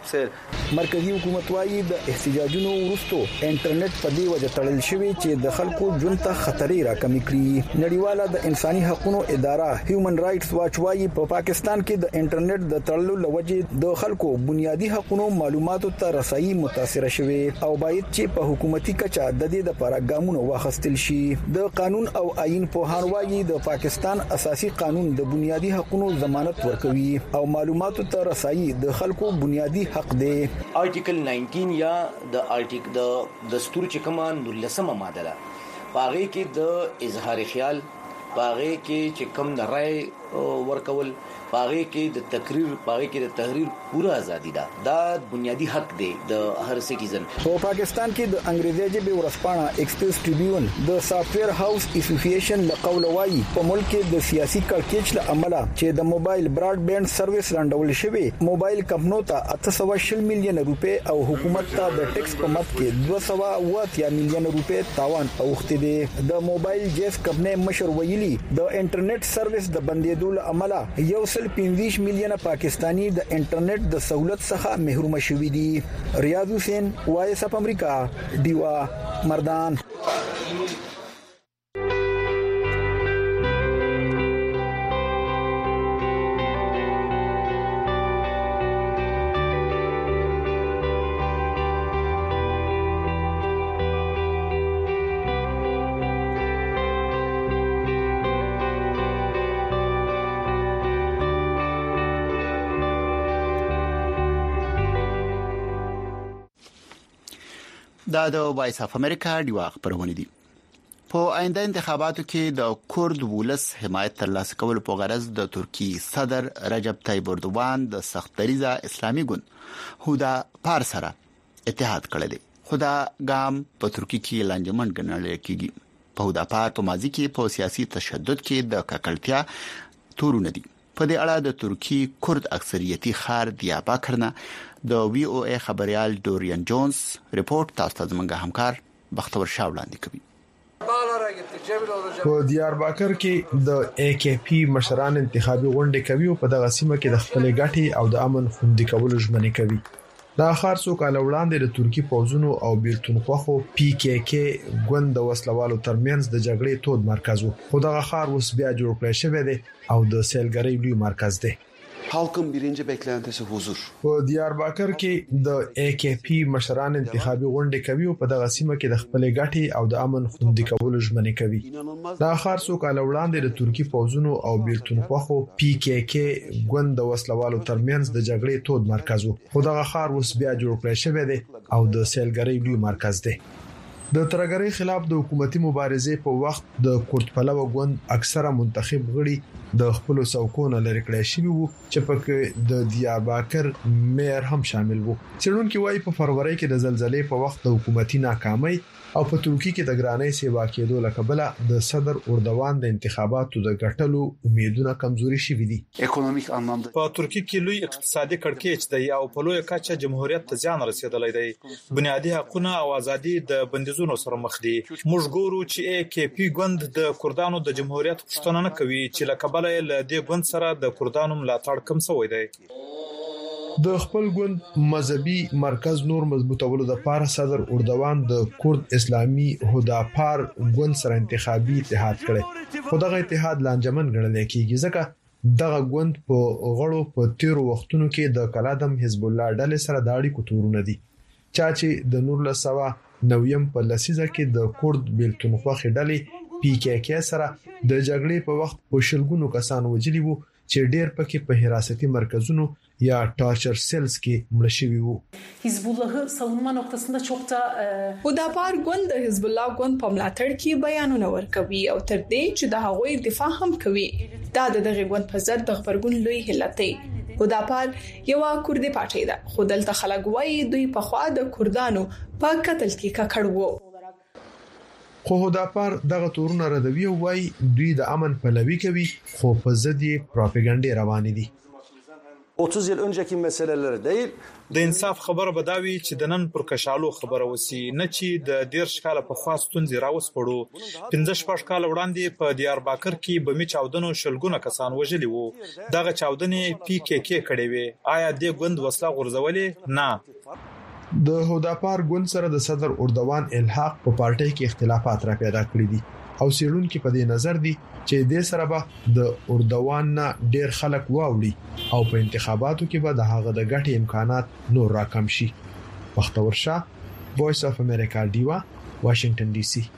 سیر. مرکزی حکومت وايي د احتجاجونو وروسته انټرنیټ په دې وجه تړل شوی چې د خلکو ژوند ته خطرې راکمې کړي. نړیواله د انساني حقوقو اداره هیومن رائټس واچ وايي په پاکستان کې د انټرنیټ د تړلو لوجه د خلکو بنیادی حقوقو معلوماتو ته رسایي متاثر شوه او باید چې په حکومتي کچه د دې لپاره ګامونه واخیستل شي. د قانون او آئین په هر وايي د پاکستان اساسي قانون د بنیادی حقوقو ضمانت ورکوي او معلوماتو ته رسایي د خلکو بنیادی حق دی. آرټیکل نولس یا د آرټیکل د دستور چې کومه نولسمه ماده ده پاره کې د اظهار خیال پاره کې چې کوم د رائے ورکول پاره کې د تقریر پاره کې د تحریر پوره ازادي ده. دا بنیادی حق دی د هر سټیزن. په پاکستان کې د انګریزي ژبې ورسپانه ایکسپریس ټریبیون د سافټویر هاوس اسوسییشن له قوله وايي په ملک کې د سیاسي کړکېچ له امله چې د موبایل براډ بانډ سرویس رانډول شوی موبایل کمپنو ته اته سوه شل میلیون روپے او حکومت ته د ټیکس په مت کې دوه سوه اوه اتیا میلیون روپے تاوان اوخته دي. د موبایل جیس کمپنی مشر ویلي د انټرنیټ سرویس د بندیدو له امله یو سل پنځه میلیون پاکستانی د انټرنیټ د سہولت څخه محروم شوي دي. ریاض حسین وایس اپ امریکا دیوا مردان. دا د وایس اف امریکا دیوا خبرونه دي. په آینده انتخاباتو کې د کورد ولس حمایت ترلاسه کول په غرض د ترکی صدر رجب طیب اردوغان د سختدریزه اسلامي ګوند هودا پار سره اتحاد کړی دی. خدا ګام په ترکی کې لانجمن ګڼل کېږي. په هودا پار په ماضي کې په سیاسي تشدد کې د ککړتیا تورونه دي. په دې اړه د ترکی کورد اکثریتي خار دیاباکر نه د وی او ای خبريال ډورین جونز ریپورت تاسو ته زموږ همکار بختور شاه وړاندې کوي. په دیارباکر کې د ای کی پی مشران انتخابي غونډه کوي او په دغه سیمه کې د خپل ګټي او د امن خوندي کولو ژمنې کوي. دا خار څو کال وړاندې د ترکی پوځونو او بیلتونخواخو پی کی کی ګوند د وسلوالو ترمنځ د جګړې تود مرکز وو. خو دغه خار اوس بیا جوړ کړی شوی دی او د سیلګری لوی مرکز دی. Halkın birinci beklentisi huzur. په دیارباکر کې د ای کی پی مشران انتخابي غونډه کوي او په دغه سیمه کې د خپل ګټي او د امن خوندي کولو ژمنې کوي. دا خار څو کال وړاندې د ترکی پوځونو او بیلتونخواخو پی کی کی ګوند د وسلوالو ترمنځ د جګړې تود مرکز وو. خو دغه خار اوس بیا جوړ کړی شوی دی او د سیلګری لوی مرکز دی. د ترګری خلاف د حکومتي مبارزې په وخت د کورد پلوه ګوند اکثره منتخب غړي د خپل څوکونه لري کړی شوی وو چې په د دیارباکر میر هم شامل وو. څېړونکو وايي په فروری کې د زلزلې په وخت د حکومتي ناکامۍ او په ترکی کې د ګرانۍ سیوا کېدو لکبله د صدر اردوغان د انتخاباتو د ګټلو امیدونه کمزوري شوې دي. اکونومیک انlamda په ترکی کې لوی اقتصادي کړکېچ دی او په لوی کچه جمهوریت ته ځان رسیدلی دی. بنیادی حقوقونه او ازادي د بندیزونو سره مخ دي. موږ ګورو چې ای کی پی ګوند د کردانو د جمهوریت پښتنه نه کوي چې لکبله له دې ګوند سره د کردانو ملاتړ کم شوی دی. د خپل ګوند مذهبي مرکز نور مضبوطولو د پاره صدر اردوغان د کورد اسلامي هداپار ګوند سره انتخابي اتحاد کړي. خو دغه اتحاد لانجمن ګڼل کېږي ځکه دغه ګوند په غړو په تیرو وختونو کې د کلادم حزب الله ډلې سره د اړیکو تورونه دي. چا چې د نور له سوا نویم په لسیزه کې د کورد بیلتونخوا ډلې پی کی کی سره د جګړې په وخت په شلګونو کسان وجلی وو چې ډېر پکې په حراستي مرکزونو یا ټارچر سیلز کې مړ شوي وو. حزب الله savunma noktasında çok da هداپار ګوند د حزب الله ګوند په ملاتړ کې بیانونه ورکوي او تر دې چې د هغوی دفاع هم کوي. دا د دغه ګوند په ضد د خبرګون لوی حالت دی. هداپار یو کوردي پارټي ده خو دلته خلک وایي دوی په خوا د کردانو په قتل کې ککړ وو. خو هداپار دغه تورونه ردوي او وایي دوی د امن پلوي کوي خو په ضد یې پروپاګاندا روانې دي. otuz yıl önceki meseleleri değil. د انصاف خبره بداوي چې د نن پر کشالو خبره وسی نه چې د ډیر شکاله په خاصتون زیراوس پړو پنځه شپږ کال وړاندې په دیارباکر کې بمی چاودنو شلګونه کسان وژلي وو دغه چاودنې پی کې کې کړې وي آیا د غوند وسله غورځولې نه د هوداپار ګوند سره د صدر اردوان الحاق په پارټي کې اختلافات را پیدا کړی دي او سیرون کې په دې نظر دي چې د سره به د اردوان نه ډیر خلک واوړي او په انتخاباتو کې به د هغه د ګټې امکانات نور راکم شي بختور شاه وایس اف امریکا دیوا واشنگټن ډي سي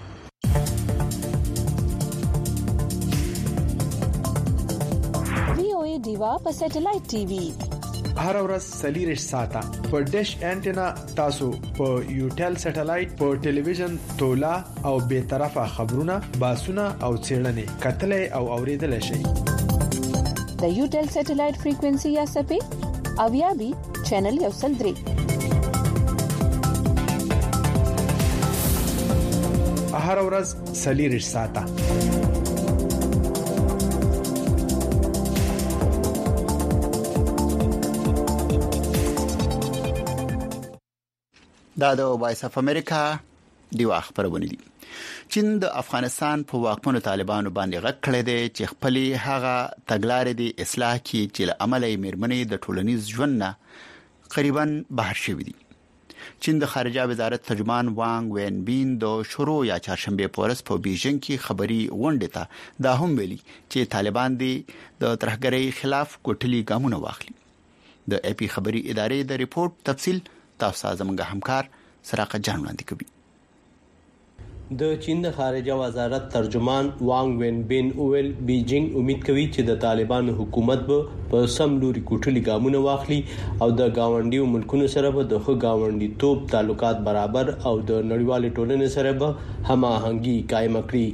وی او ای دیوا په سټلایټ ټي وي هر ورځ سلیریش ساته په ډیش انټینا تاسو په یوټل سټلایټ په ټلویزیون تولا او به طرفه خبرونه باسونه او چیرنې کتلې او اوریدل شي د یوټل سټلایټ فریکوئنسي یا سپې او یا بي چینل یو سل درې هر ورځ سلیریش ساته دا د وایس اف امریکا دیوا خبرونه دي چین د افغانستان په واکمنو طالبانو باندې غږ کړی دی چې خپل هغه تګلارې د اصلاح کی چې عملي مرمنې د ټولنیز ژوند نه قریبا بهر شوی دي چین د خارجه وزارت ترجمان وانګ وین بین د شروع یا چهارشنبه پورس په بیجینګ کې خبري غونډه ته دا هم ویلي چې طالبان دي د ترهګرۍ خلاف کوټلي ګامونه واخلي د اي پی خبري ادارې د ریپورت تفصیل تاسو زموږ همکار سراقه جان وړاندې کوي د چین د خارجه وزارت ترجمان وانګ وین بین اویل بیجینګ امید کوي چې د طالبانو حکومت به په سم لوري کوټلي ګامونه واخلي او د گاونډیو ملکونو سره به د خو گاونډي توپ تعلقات برابر او د نړیوال ټولنې سره به هماهنګي قائم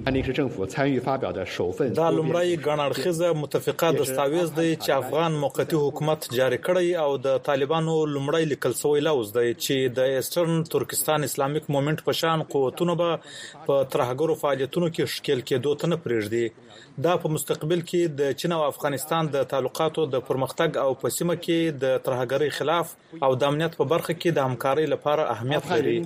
کړي دا لومړی غنړخزه متفقه دستاویز دی چې افغان موقتی حکومت جاری کړی او د طالبانو لومړی لیکل شوی لوز دی چې د ایسټرن ترکستان اسلامیک موومېنټ په شان قوتونه به په ترهګرو فعالیتونو کې شکل کېدو ته نه پرېږدي دا په مستقبل کې د چین او افغانستان د تعلقاتو د پرمختګ او په سیمه کې د ترهګرۍ خلاف او د امنیت په برخه کې د همکارۍ لپاره اهمیت لري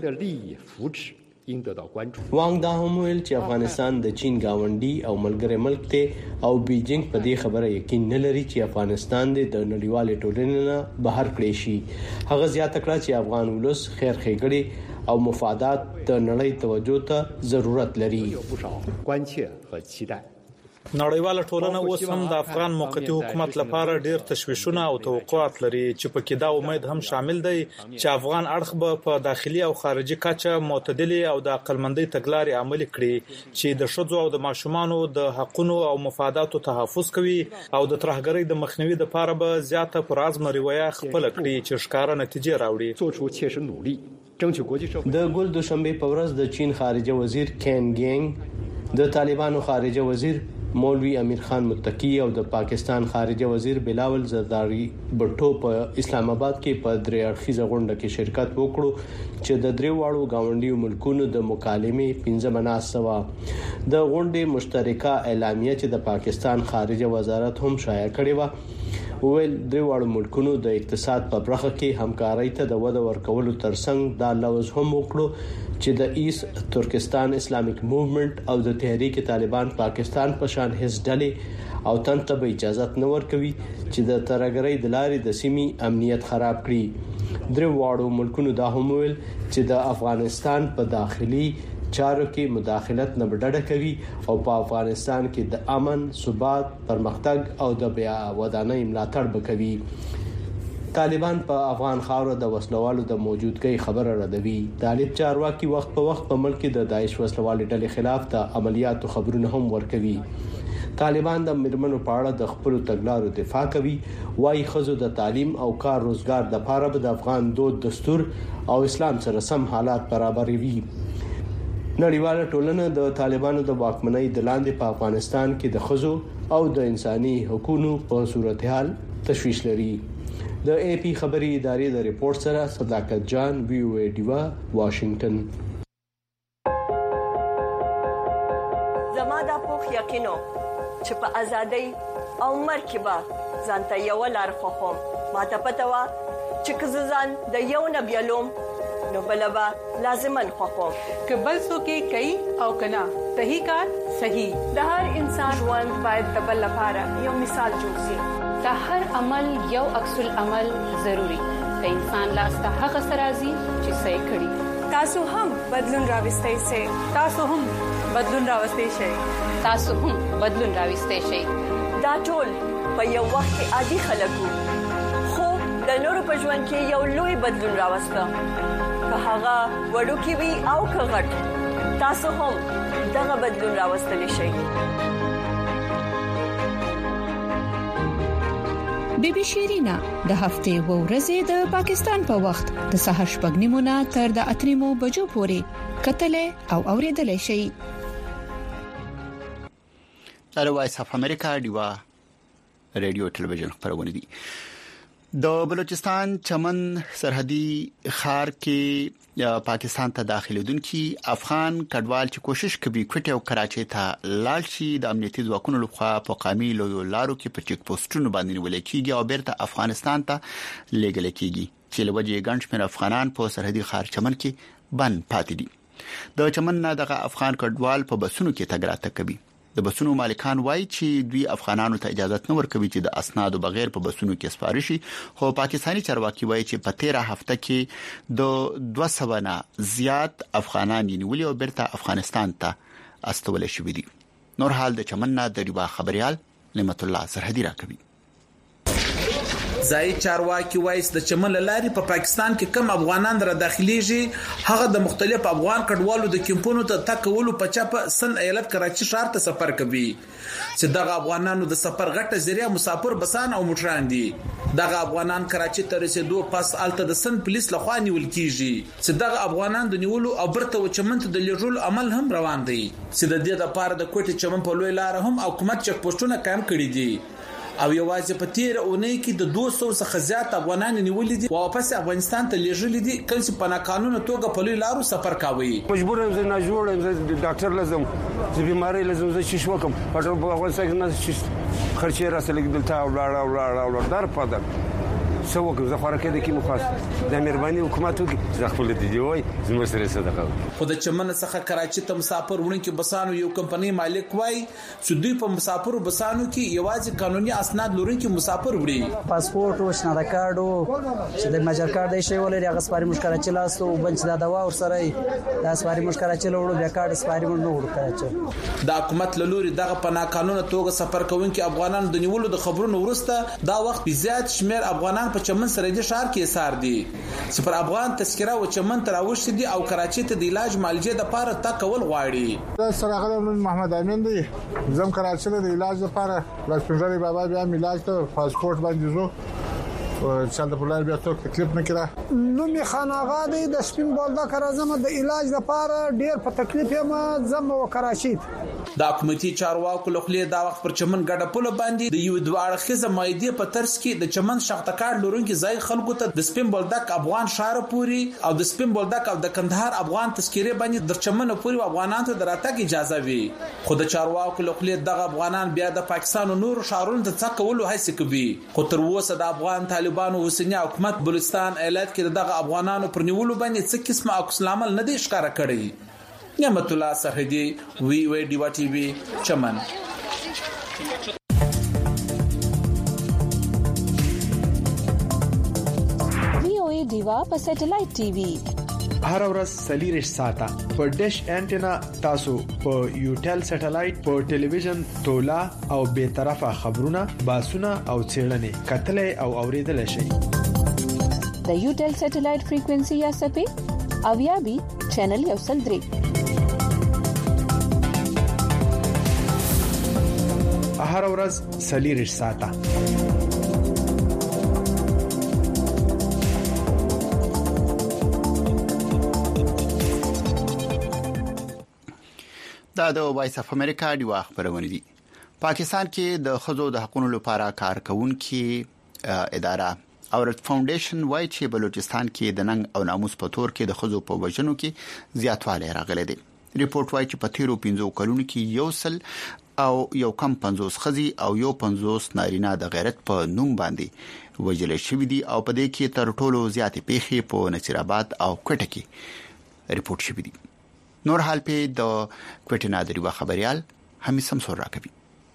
وانګ دا هم ویل چې افغانستان د چین گاونډي او ملګری ملک ته او بیجینګ په دې خبره یقین نه لري چې افغانستان د نړیوال ټولنې نه بهر کړي شي هغه زیاته کړه چې افغان ولس خیر ښېګړي او مفادات د نړۍ توجه ته ضرورت لري نړیواله ټولنه اوس هم د افغان موقتی حکومت لپاره ډیر تشویشونه او توقعات لري چې په کې دا امید هم شامل دی چې افغان اړخ به په داخلي او خارجي کچه معتدلي او د عقلمندۍ تګلارې عملي کړي چې د شذو او د ماشومانو د حقوقو او مفاداتو تحفظ کوي او د ترهګرۍ د مخنیوي لپاره به زیاته پر ازم رویه خپل کړي چې ښکارا نتیجې راوړي د ګل دوشنبه په ورځ د چین خارجه وزیر کین ګینګ د طالبانو خارجه وزیر مولوی امیر خان متقی او د پاکستان خارجه وزیر بلاول زرداری بټو په اسلام آباد کې په درې اړخیزه غونډه کې شرکت وکړو چې د درې واړو گاونډیو ملکونو د مکالمې پنځه مناسبه د غونډې مشترکه اعلامیه چې د پاکستان خارجه وزارت هم شایع کړې و ویل درې واړو ملکونو د اقتصاد په برخه کې همکارۍ ته د وده ورکولو ترڅنګ دا لوز هم وکړو چې د ایست ترکستان اسلامیک موومېنټ او د تحریک طالبان پاکستان په شان هیڅ ډلې او تنته به اجازه نه ورکوي چې د ترهګرۍ د لارې د سیمې امنیت خراب کړي درې واړو ملکونو دا هم ویل چې د افغانستان په داخلي چارو کې مداخلت نه بډړه کوي او په افغانستان کې د امن، ثبات، پرمختګ او د بیا ودانۍ ملاتړ وکوي طالبان په افغان خاور د وسلوالو د موجودګۍ خبره ردوي طالب چارواکي وخت په وخت په ملک کې د داعش وسلوال ډلې خلاف د عملیاتو خبرونه هم ورکوي طالبان د مرمنو په اړه د خپل تګلارو دفاع کوي وايي خزو د تعلیم او کار روزګار د لپاره د افغان دود دستور او اسلام سره سم حالات برابروي نړیواله ټولنه د طالبانو د واکمنۍ د لاندې په افغانستان کې د خزو او د انساني حقوقو په صورتحال تشویش لري د اي پی خبري ادارې د ریپورت سره صداقت جان وی او ای دیوا واشنگټن زما د پوخ یقینو چې په ازادۍ او مرکبه ځانته یو لار خوخم ماته پته وا چې کزان د یو نبیلوم نو بلبا لازمن خوخم کبل سو کې کوي او کنا صحیح کار صحیح د هر انسان ژوند باید د بل لپاره یو مثال جوړ شي د هر عمل یو عکس العمل ضروری د انسان لاس ته هغه سرازي چې صحیح کړي تاسو هم بدلون راوستئ شئ تاسو هم بدلون راوستئ شئ تاسو هم بدلون راوستئ شئ دا ټول په یو وخت کې عادي خلکو خو د نورو په ژوند کې یو لوی بدلون راوسته که هغه وړو کې وي او که غټ تاسو هم دغه بدلون راوستلی شئ بی بی شیرینا د هفته و ورځې د پاکستان په وخت د سحر شپږ نیمونه تر د اتریمو بجو پورې کتلې او اوریدلې شي. دا وایس اف امریکا دیوا رادیو ټلویزیون خبرونه دي. د بلوچستان چمن سرحدي خار کې پاکستان ته داخليدونکو افغان کډوال چې کوشش کوي کوټه او کراچي ته لاړ شي د امنیتي ځواکونو لخوا په قامي لارو کې په چیک پوسټونو باندې نیول کېږي او بیرته افغانستان ته لېږل کېږي چې لوجه ګڼ شمېر افغانان په سرحدي خار چمن کې بند پاتې دي. د چمن نه دغه افغان کډوال په بسونو کې تګ راتګ کوي. د بسونو مالکان وایي چې دوی افغانانو ته اجازه نه ورکوي چې د اسنادو بغیر په بسونو کې سپاره شي خو پاکستانی چارواکي وایي چې په تیره هفته کې د دوه سوه نه زیات افغانان نیولي او بیرته افغانستان ته استول شوي دي. نور حال د چمن نه د ریوا خبريال نعمت الله سرحدي راکوي. ځای چارواکي وایي د چمن لاري په پاکستان کې کم افغانان را داخليږي هغه د مختلف افغان کډوالو د کمپونو ته تکولو په چاپه سن ایالت کراچي ښار ته سفر کوي چې دغه افغانانو د سفر غټه ذریعہ مسافر بسان او موټران دي. دغه افغانان کراچي ته رسیدو پس الته د سن پولیس لخوا نیول کیږي چې دغه افغانان د نیولو او برته و چمن ته د لیږلو عمل هم روان دی چې د دې لپاره د کوټه چمن په لوی لار هم حکومت چک پوسټونه قائم کړی دي او یوازې په تیر اونۍ کې د دوه سوه څخه زیات افغانان نیولې دي او واپس افغانستان ته لیږلي دي کوم چې په ناقانونه توګه په لوی لارو سفر کوي. مجبور یم زه نه جوړ یم زه ډاکټر لازم چې بیماری لازم زه شیش وکم په افغانستان کې نه شیش خرچې راسل دلته او لاړ او لاړ او لاړ در پدل سو وګ زه خورکه د کی مخاص د مهرباني حکومت وکي زه خپل د دی وای زموږ سره صدقه خو د چمن څخه کراچي ته مسافر وړونکو بسانو یو کمپنی مالک وای چې دوی په مسافرو بسانو کې یوازې قانوني اسناد لرونکو مسافر وړي پاسپورت او شناخت کارت چې د ماجر کارت دی شی ولري هغه سپاری مشکل چې لاسو بنچ دا دوا ور سره د سپاری مشکل چې لوړو بیا کارت سپاری مونږ نه ورکړل. د حکومت لوري دغه په ناقانونه توګه سفر کوونکو افغانانو د نیولو د خبرونو ورسته دا وخت زیات شمیر افغانان په چمن سره د شهر کې سار دي چې پر افغان تذکره او چمن تر اوښتي دي او کراچي ته د علاج معالجې د لپاره تکول غواړي. دا سره محمد امین دی زم کراچي ته د علاج لپاره راځي بابا بیا علاج ته پاسپورت باندې زو چل د پلان بیا څوک تکلیف نه کړه نو می خان آغا دی د سپین بولدا کرازم د علاج لپاره ډیر په تکلیف یم زم و کراچي د حکومتي چارواکو لخوا دا وخت پر چمن ګډه پوله باندې د یو دوه اړخیزه مایدې په ترڅ کې د چمن شختکار لورونکو ځای خلکو ته د سپین بولدک افغان شهر پوری او د سپین بولدک او د کندهار افغان تذکيره باندې د چمن پوری افغانانو ته دراتګ اجازه وي خو د چارواکو لخوا دغه افغانان بیا د پاکستان او نور شهرونو ته څکولو هڅه کوي خو تر اوسه د افغان طالبانو اوسنی حکومت بلوچستان ایالت کې دغه افغانانو پر نیولو باندې څه قسمه عکس العمل نه دی ښکارا کړی. نعمت الله سرحدي وی وی ډیوا ټي وی چمن. وی او ای ډیوا په سټلایټ ټي وي هر ورځ سلیریش ساته په ډیش انټینا تاسو په یوټل سټلایټ په ټلویزیون تولا او به طرفه خبرونه باسونه او چیرلنې کتلې او اوریدل شي. د یوټل سټلایټ فریکوئنسي یا سپې او یا بي چینل یو سل درې هر ورځ سلیریش ساته دا د وایس اف امریکا دی واخ پرونه دي. پاکستان کې د خزو د حقوقو لپاره کارکونکو اداره اورت فاونډیشن وایي چې بلوچستان کې د ننګ او ناموس په تور کې د خزو په وژنو کې زیاتوالی راغلی دی. ریپورت وایي چې په تیرو پنځو کلونو کې یو سل او یو کم پنځوس خزي او یو پنځوس نارینه د غیرت په نوم باندې وجل شوی دي او په دې کې تر ټولو زیاتې پیښې په نصیر آباد او کوټه کې ریپورت شوی دي. نور حال په د کوټه نادری و خبريال همي سمسور راکوي.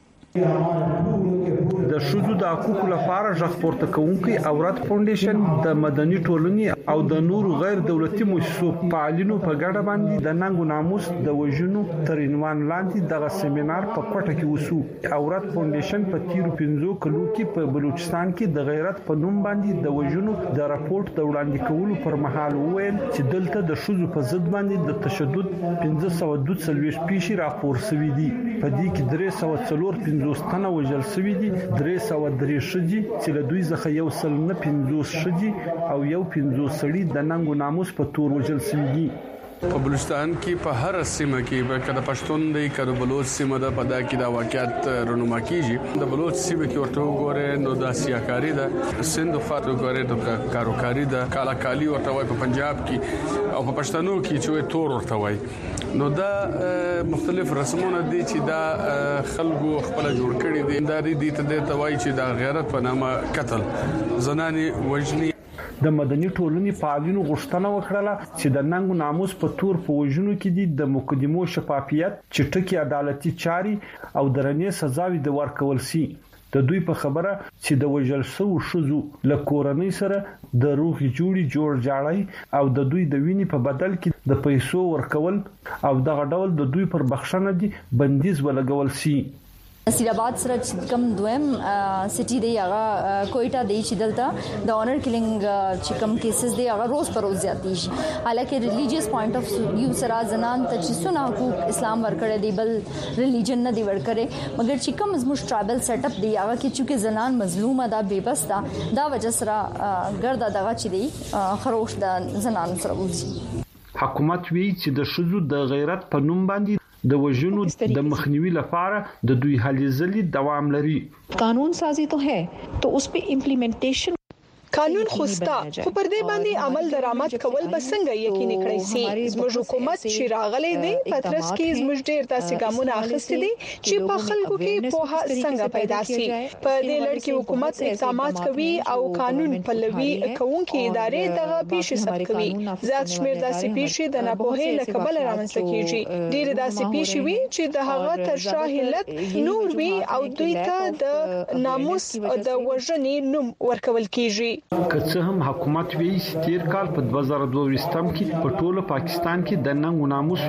د شذو د حقوقو لپاره ژغ پورته کوونکي اورات فاونډیشن د مدني ټولنې او د نورو غیر دولتي مؤسسو فعالینو په ګډه باندې د ننګ ناموس د وژنو تر عنوان لاندې دغه سیمینار په کوټه کې وسو. اورات فاونډیشن په تیرو پنځو کلو کې په بلوچستان کې د غیرت په نوم باندې د وژنو د راپورټ د وړاندې کولو پر مهال وویل چې دلته د شذو په ضد باندې د تشدد پنځه سوه دوه څلوېښت پیښې راپور شوې دي. په دې کې درې سوه څلور پنځوس تنه وژل شوي دي، درې سوه درې ښځې چې له دوی څخه یو سل نه پنځوس ښځې او یو پنځوس سړي د ننګ ناموس په تور وژل شوي دي. په بلوچستان کې په هر سیمه کې کله پښتون دی کله بلوچ سیمه ده په دا کې دا واقعیت رونما کیږي. د بلوچ سیمه کې ورته وګوره نو د سیاکاری ده، سند فاتو وګوره د کاروکاری ده، کالاکالی ورته وای په پنجاب کې او په پښتنو کې چې تور ورته وای. نو دا مختلف رسمونه دي چې دا خلکو خپل جوړ کړي دي. دا دي ته د توای چې دا غیرت په نامه قتل زناني وجني. د مدني ټولنې فعالینو غوښتنه وکړه چې د ننګ ناموس په تور په وژنو کې دي د مقدمو شفافیت، چټکي عدالتي چاري او درنې سزاوي د ورکول سي. د دوی په خبره چې د وژل شو شذو له کورنۍ سره د روغي جوړي جوړ جاړي او د دوی د ویني په بدل کې د پیسو ورکول او دغه ډول د دوی پر بخښنه دي بندیز ولګول سي. نصیر آباد سره چې کوم دویم سټي دی هغه کوئټه دی چې دلته د اونر کیلینګ چې کوم کیسز دی هغه روز پر روز زیاتې شي. حالکه ریلیجیس پوینټ اف ویو سره زنان ته چې څونه حقوق اسلام ورکړي دی بل ریلیجن نه دی ورکړي، مګر چې کوم زموږ ټرایبل سیټ اپ دی هغه کې چې زنان مظلومه ده بېبس ده، دا وجه سره ګردا دغه چې دی خروش د زنان سره وځي. حکومت وی چې د شذو د غیرت په نوم باندې د وژنو د مخنیوي لپاره د دوی هلې ځلې دوام لري. قانون سازی تو ہے تو اس پہ امپلیمنٹیشن قانون خوستا خو پر دې باندې عمل درآمد کول به څنګه یقیني کړی سي. زموږ حکومت چې راغلي دی پترس کې زموږ ډېر تاسو ګامونه اخیستي دي چې په خلکو کې په څنګه پیدا سي. په دې لړ کې حکومت اقدامات کوي او قانون پلوي کوونکې ادارې دغه پیښې ثبت کوي. زیات شمېر داسې پیښې د ناپوهۍ له کبله رامنځته کیږي. ډېر داسې پیښې وي چې د هغه تر شا علت نور وي او دوی ته د ناموس د وژنې نوم ورکول کیږي. که څه هم حکومت وی چې تیر کال په دوه زره دوه ویشتم کې په ټوله پاکستان کې د ننګ ناموس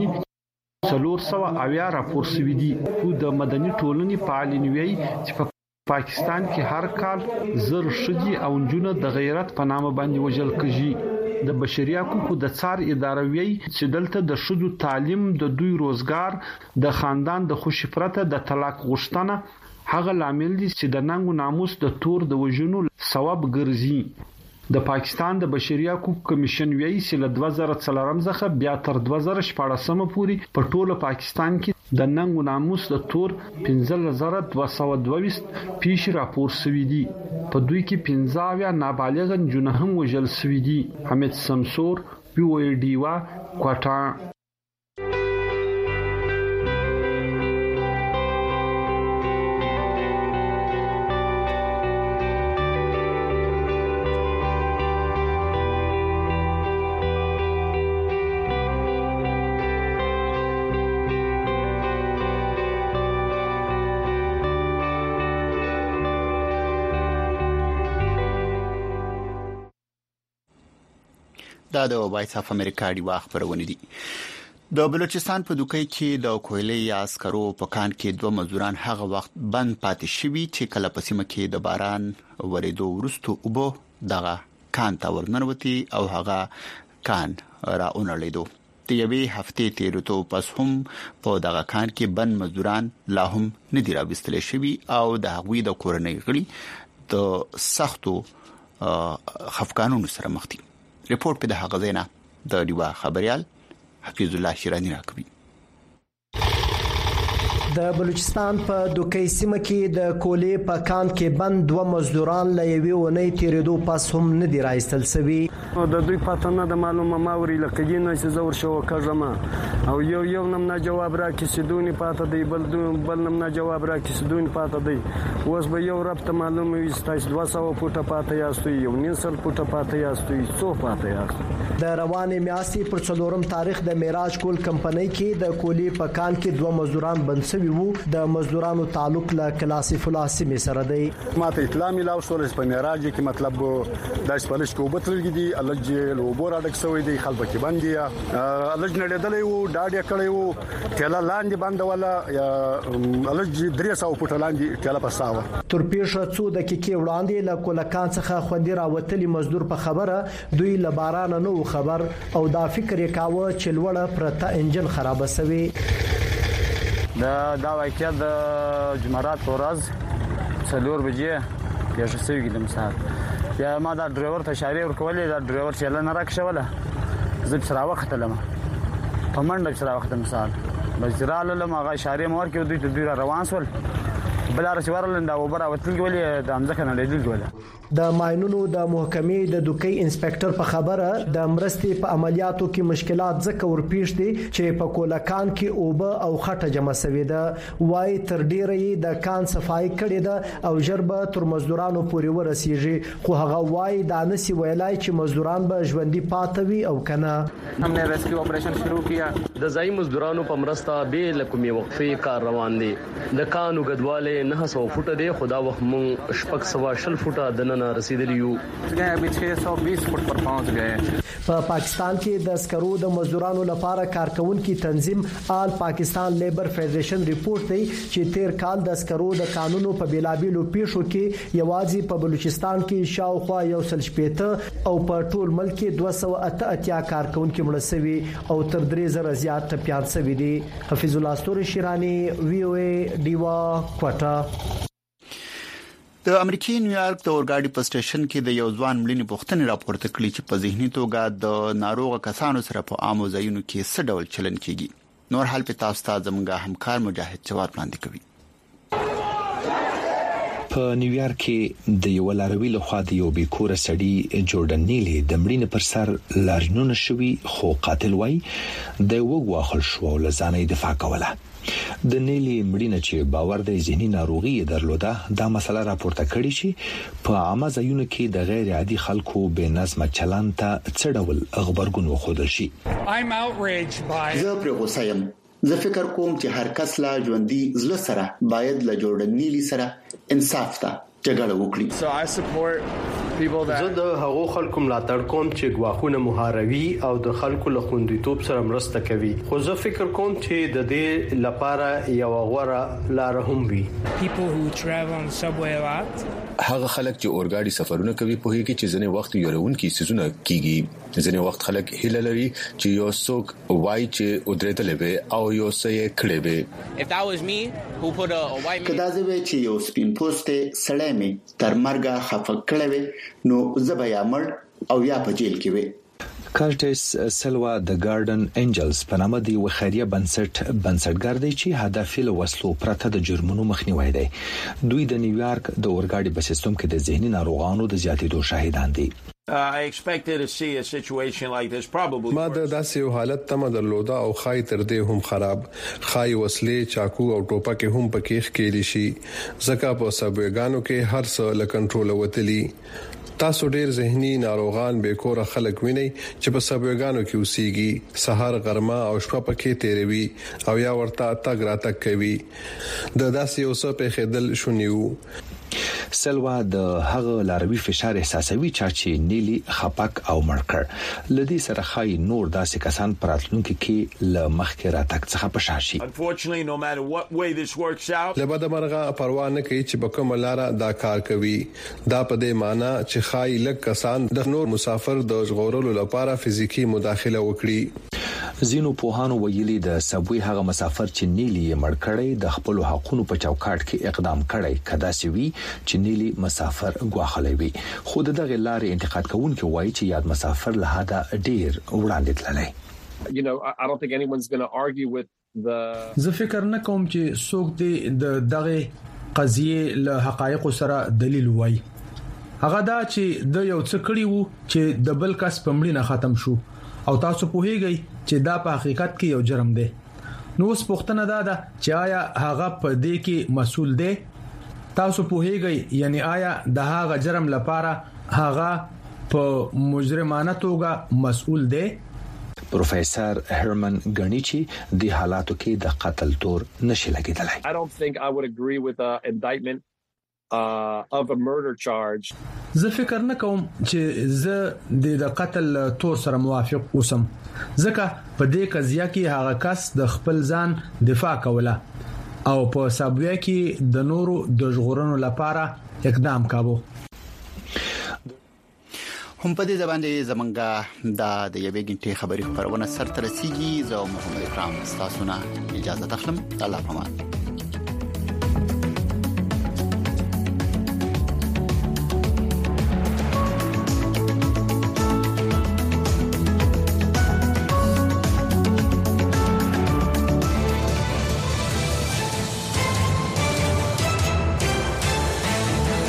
وژنې څلور سوه اویا راپور شوي دي. خو د مدني ټولنې فعالین وی چې په پاکستان کې هر کال زر ښځې او نجونې د غیرت په نامه باندې وژل کیږي. د بشري حقوقو د څار اداره وی چې دلته د ښځو تعلیم، د دوی روزګار، د خاندان د خوشي پرته د طلاق غوښتنه هغه لامل دي چې د ننګ ناموس د تور د وژنو سبب ګرځي. د پاکستان د بشري حقوقو کمیشن ویلي چې له دوه زره څلورم څخه بیا تر دوه زره شپږم پورې په ټوله پاکستان کې د ننګ ناموس د تور پنځه زره دوه سوه دوه ویشت پیښې راپور شوي دي. په دوی کې پنځه اویا نابالغ نجونې هم وژل شوي دي. حمید سمسور، پی او ای ډي وا، کوټه. دا د وایس اف امریکا دی واخ پرونه دي. د بلوچستان په دوکۍ کې د کوهلي عسکرو په کان کې دوه مزدوران هغه وخت بند پاتې شوي چې کله په سیمه کې د باران ورېدو وروسته اوبو دغه کان ته ورننوتي او هغه کان را اونړېدو. د یوې هفتې تیرېدو پس هم په دغه کان کې بند مزدوران لا هم نه دي راوستل شوي او د هغوی د کورنۍ غړي د سختو خفقانونو سره مخ دي. ریپورت په دغه غزینا د دیوا خبريال حفیظ الله شیرانی راکوي. د بلوچستان په دوکۍ سیمه کې د کولې په کان کې بند دوه مزدوران له یوې ونې تیرېدو پس هم نه دی راایستل شوی. د دوی پته نه د معلومه ماوري لکه نه چې زور شو کژما او یو یو نم نه جواب را کې سیدونی پاته دی بل بل نم نه جواب را کې سیدونی پاته دی. اوس به یو رب ته معلومه وي چې دوه سوه فوټه پاته یاستو یو نیم سل فوټه پاته یاستو څو پاته یاستو. د روانې میاشتې پر څلورم تاریخ د معراج کول کمپنۍ کې د کولې په کان کې دوه مزدوران بند شوي وو. د مزدورانو تعلق له کلاسف الله سیمې سره دی. ماته اطلاع ملاو شو چې په معراج کې مطلب د سپلش کو بتلګي دي الج لوبور اډک سوی دی خلک کې باندې الج نړیدلې وو ډاډیا کړی وو ټیلا لاندې باندې ولا الج درې سوه فوټه لاندې ټیلا پساوه. تر پیښه څو دقیقې وړاندې له کولکان څخه خوندې راوتلي مزدور په خبره دوی له باران نه خبر او دا فکر یې کاوه چې لوړه پرته انجن خراب شوی. دا دا واقعیا د جمعرات ورځ څلور بجې پیښه شوې د مسافر یا ما دا ډرایور ته اشاره ورکولې دا ډرایور چې لنه راکښوله زه سره وختلم په منډه سره وخت مثال بس رااله ما غا اشاره مور کې دوی ته دوی روان سول بل رسورل دا وبره وتل ولې د امزه کنه لیدل ولې. د ماينونو د محکمې د دوکۍ انسپکټر په خبره د مرستې په عملیاتو کې مشکلات ځکه ورپېښ دي چې په کولکان کې اوبه او خټه جمع شوې ده. وای تر ډیره د کان صفای کړي ده او جربه تر مزدورانو پورې ورسیږي خو هغه وای دا نسی ویلای چې مزدوران به ژوندۍ پاتوي او کنه. همne ریسکیو اپریشن شروع کیا. د ځای مزدورانو په مرسته به لکمې وقفې کار روان دي. د کان وګدواله نه سو فوټه دی خدا وخت مون شپږ سو شل فوټه د نه رسیدلی یو. په پاکستان کې د عسکرو د مزدورانو لپاره کارکونکو تنظیم آل پاکستان لیبر فدریشن ریپورت دی چې تیر کال د عسکرو د قانونو په بیلابیلو پیښو کې یوازې په بلوچستان کې شاوخوا یو سل شپېته او په ټول ملک کې دوه سوه اته اتیا کارکونکو مړه شوي او تر درې زره زیات ټپيان شوي دي. حفیظ الله ستوري شیرانی وی او ای ډیوا کوټا. د امریکای نیویارک د اورګاډي په سټیشن کې د یو ځوان مړینې پوښتنه راپورته کړې چې په ذهني توګه د ناروغ کسانو سره په عامو ځایونو کې څه ډول چلن کیږي. نور حال په تاسو ته زموږه همکار مجاهد جواد وړاندې کوي. په نیویارک کې د یو لاروي لخوا د یو بیکوره سړي جوردن نیلی د مړینې پر سر لارینونه شوی خو قاتل وای د وګواخل شو لزانې دفاع کوله. د نیلی مړینه چې باور د ذهني ناروغي درلوده دا مسله راپورته کړې چې په عامه ځایونو کې د غیر عادي خلکو بې نظم چلند ته څه ډول خبرګون وښودل شي. زه پر غوسه یم. زه فکر کوم چې هر کس لا ژوندۍ زړه سره باید له جوړن نیلی سره انصاف ته جګړه وکړي. زه د هغو خلکو ملاتړ کوم چې غواخونه مهاروي او د خلکو له خوندیتوب سره مرسته کوي خو زه فکر کوم چې د دې لپاره یو غوړه لار هم وي. هغه خلک چې اورګاډي سفرونه کوي په هغه کې چې ځنې وخت یورونکي سيزونه کیږي ځنې وخت خلک هیله لري چې یو څوک وای چې ودرېدلې به او یو څه یې کړې به. کدا زه وی چې یو سپین پوسټ سړی مې تر مرګه خفه کړی نو زبیا مړ او یا په جیل کې وي. کارټس سلوا د ګارډن انجلز په نامه دی وخیریه بنسټ بنسټګر دی چې هدف له وسلو پرته د جرمونو مخنیوي دی. دوی د نیویارک د اورګاډي بس سیستم کې د ذهني ناروغانو د زیاتېدو شاهدان دي. ما د داسې یو حالت تم درلوده او خای تر دې هم خراب خای وسلې چاکو او ټوپک هم پکې ښکېلی شي ځکه په سبویګانو کې هر څه له کنټرول وتلی. تاسو ډیر ذهني ناروغان به کور خلک ویني چې په سبویګانو کې اوسېږي سحر غرمه او شپه پکې تیروي او یا ورته تاګ را تک کوي د داسې اوسه په خدل شونیو. سلوا د هغه لاروي فشار احساسوي چې نیلی خپک او مړکړ لدی سره خای نور داسې کسان پراتلونکو کې ل مخکې راتک څخه پشاشي. لبد مرغه پروا نه کوي چې په کوم لار دا کار کوي دا په دې معنی چې خای لک کسان د نور مسافر د ژغورلو لپاره فزیکی مداخله وکړي. زینو پوهانو ویلي د سبوی هغه مسافر چې نیلی مړ کړي د خپل حقوقو په چوکاټ کې اقدام کړي کدا سوي چې نیلی مسافر غواخلوي وي خو دغه لارې انتقاد کوونکي وایي چې یاد مسافر له هدا ډیر وړاندې تللی. You know, I don't think anyone's going to argue with زه فکر نه کوم چې څوک دې د دغه قضیه له حقایق سره دلیل وایي. هغه دا چې د یو څه کړی وو چې د بل کس په مړینه ختم شو او تاسو په هیګي چې دا په حقیقت کې یو جرم دی. نو اوس پوښتنه دا ده چې آیا هغه په دې کې مسؤل دی؟ تاسو په هیګي یعنی آیا د هغه جرم لپاره هغه په مجرمانه توګه مسؤل دی؟ پروفیسور هرمن غنیچی د حالاتو کې د قتل تور نشي لګیدلای. I don't think I would agree with the indictment uh, of a murder charge. زه فکر نه کوم چې زه د قتل تور سره موافق اوسم ځکه په دې قضیه کې هغه کس د خپل ځان دفاع کوله او په سابویا کې د نورو د ژغورنې لپاره اقدام کاوه. هم په دې ځبان دي زمونږه د یوې غنټې خبري خبرونه سر ترسيږي. زه محمد اکرام تاسو نه اجازه تخلم. الله پامان.